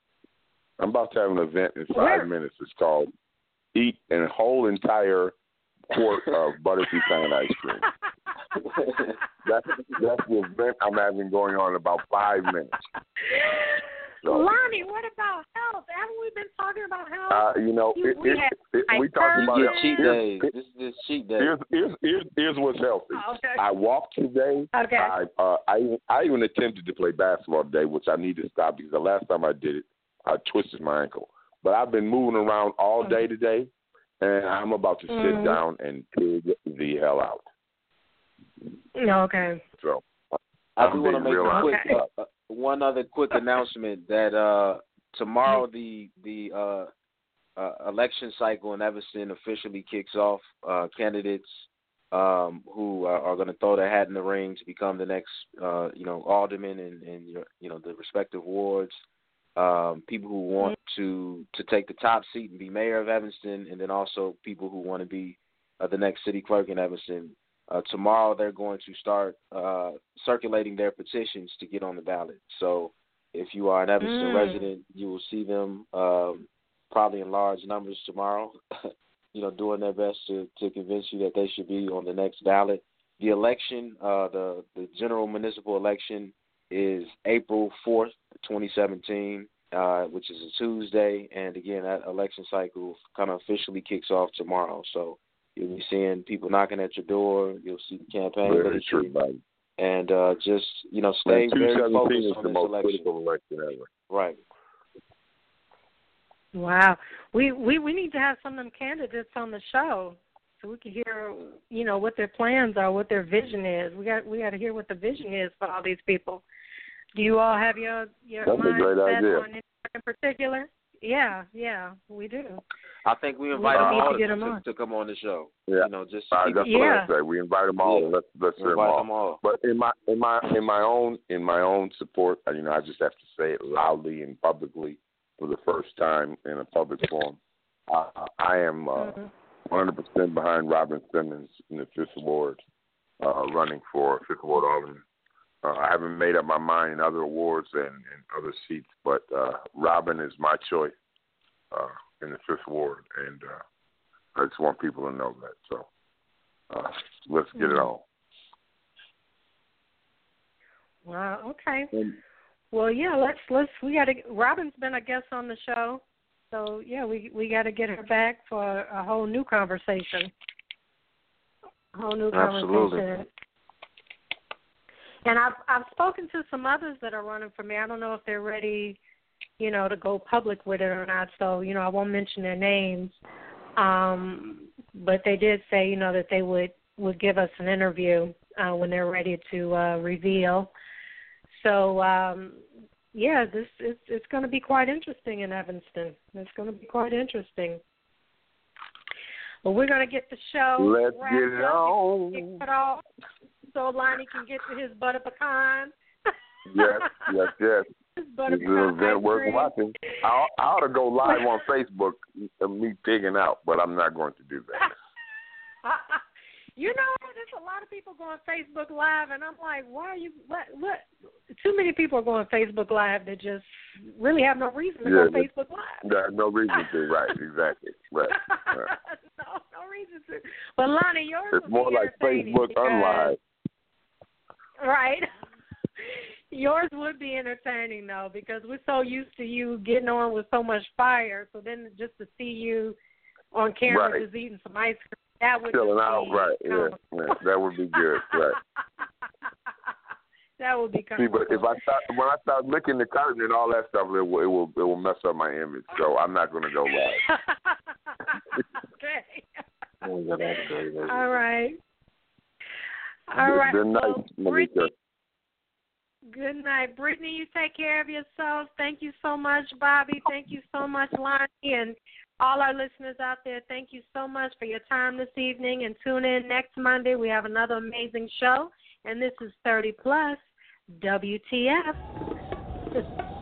I'm about to have an event in five Where? minutes. It's called Eat a Whole Entire Quart of Butterfree Fan Ice Cream. That's that's the event I'm having going on in about five minutes. So, Lonnie, what about health? Haven't we been talking about health? uh, you know, You- it, we it, had it, we talked hyper- You about get it. cheat Here's- days. This is this cheat day. Here's, here's, here's, here's what's healthy. Okay. I walked today. Okay. I, uh, I I even attempted to play basketball today, which I need to stop because the last time I did it, I twisted my ankle. But I've been moving around all day today, and I'm about to sit Mhm. down and pig the hell out. No, okay. So I I'm do want to being make real a quick, honest. uh, uh, one other quick announcement that uh, tomorrow the the uh, uh, election cycle in Evanston officially kicks off. Uh, candidates um, who are, are going to throw their hat in the ring to become the next, uh, you know, aldermen and, and your, you know, the respective wards. Um, people who want to to take the top seat and be mayor of Evanston, and then also people who want to be uh, the next city clerk in Evanston. uh, tomorrow they're going to start uh, circulating their petitions to get on the ballot. So if you are an Evanston Mm. resident, you will see them um, probably in large numbers tomorrow, you know, doing their best to, to convince you that they should be on the next ballot. The election, uh, the, the general municipal election is April fourth, twenty seventeen, uh, which is a Tuesday. And, again, that election cycle kind of officially kicks off tomorrow. So you'll be seeing people knocking at your door. You'll see the campaign Very literature. true, buddy. And uh, just, you know, stay And very two seventeen focused is on the this most election. critical election ever. Right. Wow. We, we we need to have some of them candidates on the show so we can hear, you know, what their plans are, what their vision is. We got we got to hear what the vision is for all these people. Do you all have your your That's a mind great set idea. on anyone in particular? Yeah, yeah, we do. I think we We invite them need to all get to, 'em on. to come on the show. Yeah. You know, just to Uh, keep that's it what Yeah. I say. We invite them all. Yeah. Let's let's hear them invite all. them all. But in my in my in my own in my own support, you know, I just have to say it loudly and publicly for the first time in a public forum. Uh, I am uh, Mhm. one hundred percent behind Robin Simmons in the Fifth Ward, uh, running for Fifth Ward Alderman. Uh, I haven't made up my mind in other awards and, and other seats, but uh, Robin is my choice uh, in the Fifth Ward, and uh, I just want people to know that. So uh, let's get it on. Wow. Okay. And, Well, yeah. Let's let's we got to. Robin's been a guest on the show, so yeah, we we got to get her back for a whole new conversation. A whole new Absolutely. conversation. And I've I've spoken to some others that are running for me. I don't know if they're ready, you know, to go public with it or not. So you know, I won't mention their names. Um, but they did say, you know, that they would would give us an interview uh, when they're ready to uh, reveal. So, um, yeah, this it's, it's going to be quite interesting in Evanston. It's going to be quite interesting. Well, we're going to get the show let's wrapped get it up. on. Kick it off so Lonnie can get to his butter pecan. Yes, yes, yes. His butter It's an pecan ice event worth cream. watching. I, I ought to go live on Facebook of me pigging out, but I'm not going to do that. You know, there's a lot of people going Facebook Live, and I'm like, why are you? What? What? Too many people are going Facebook Live that just really have no reason to Yeah, go but- Facebook Live. There's no reason to. Right, exactly. Right. right. no, no reason to. But Lonnie, yours It's would more be like entertaining Facebook because- Unlive. Right. Yours would be entertaining though, because we're so used to you getting on with so much fire. So then, just to see you on camera Right. just eating some ice cream, that would Chilling just out, be right? Yeah, comical. yeah, that would be good, right? That would be See, comical. but if I start when I start licking the curtain and all that stuff, it will it will, it will mess up my image. So I'm not going to go live. Okay. All All right. All right. Good night, Well, Malika. Brittany, good night. Brittany, you take care of yourself. Thank you so much, Bobby. Thank you so much, Lonnie. And all our listeners out there, thank you so much for your time this evening. And tune in next Monday. We have another amazing show. And this is thirty plus W T F.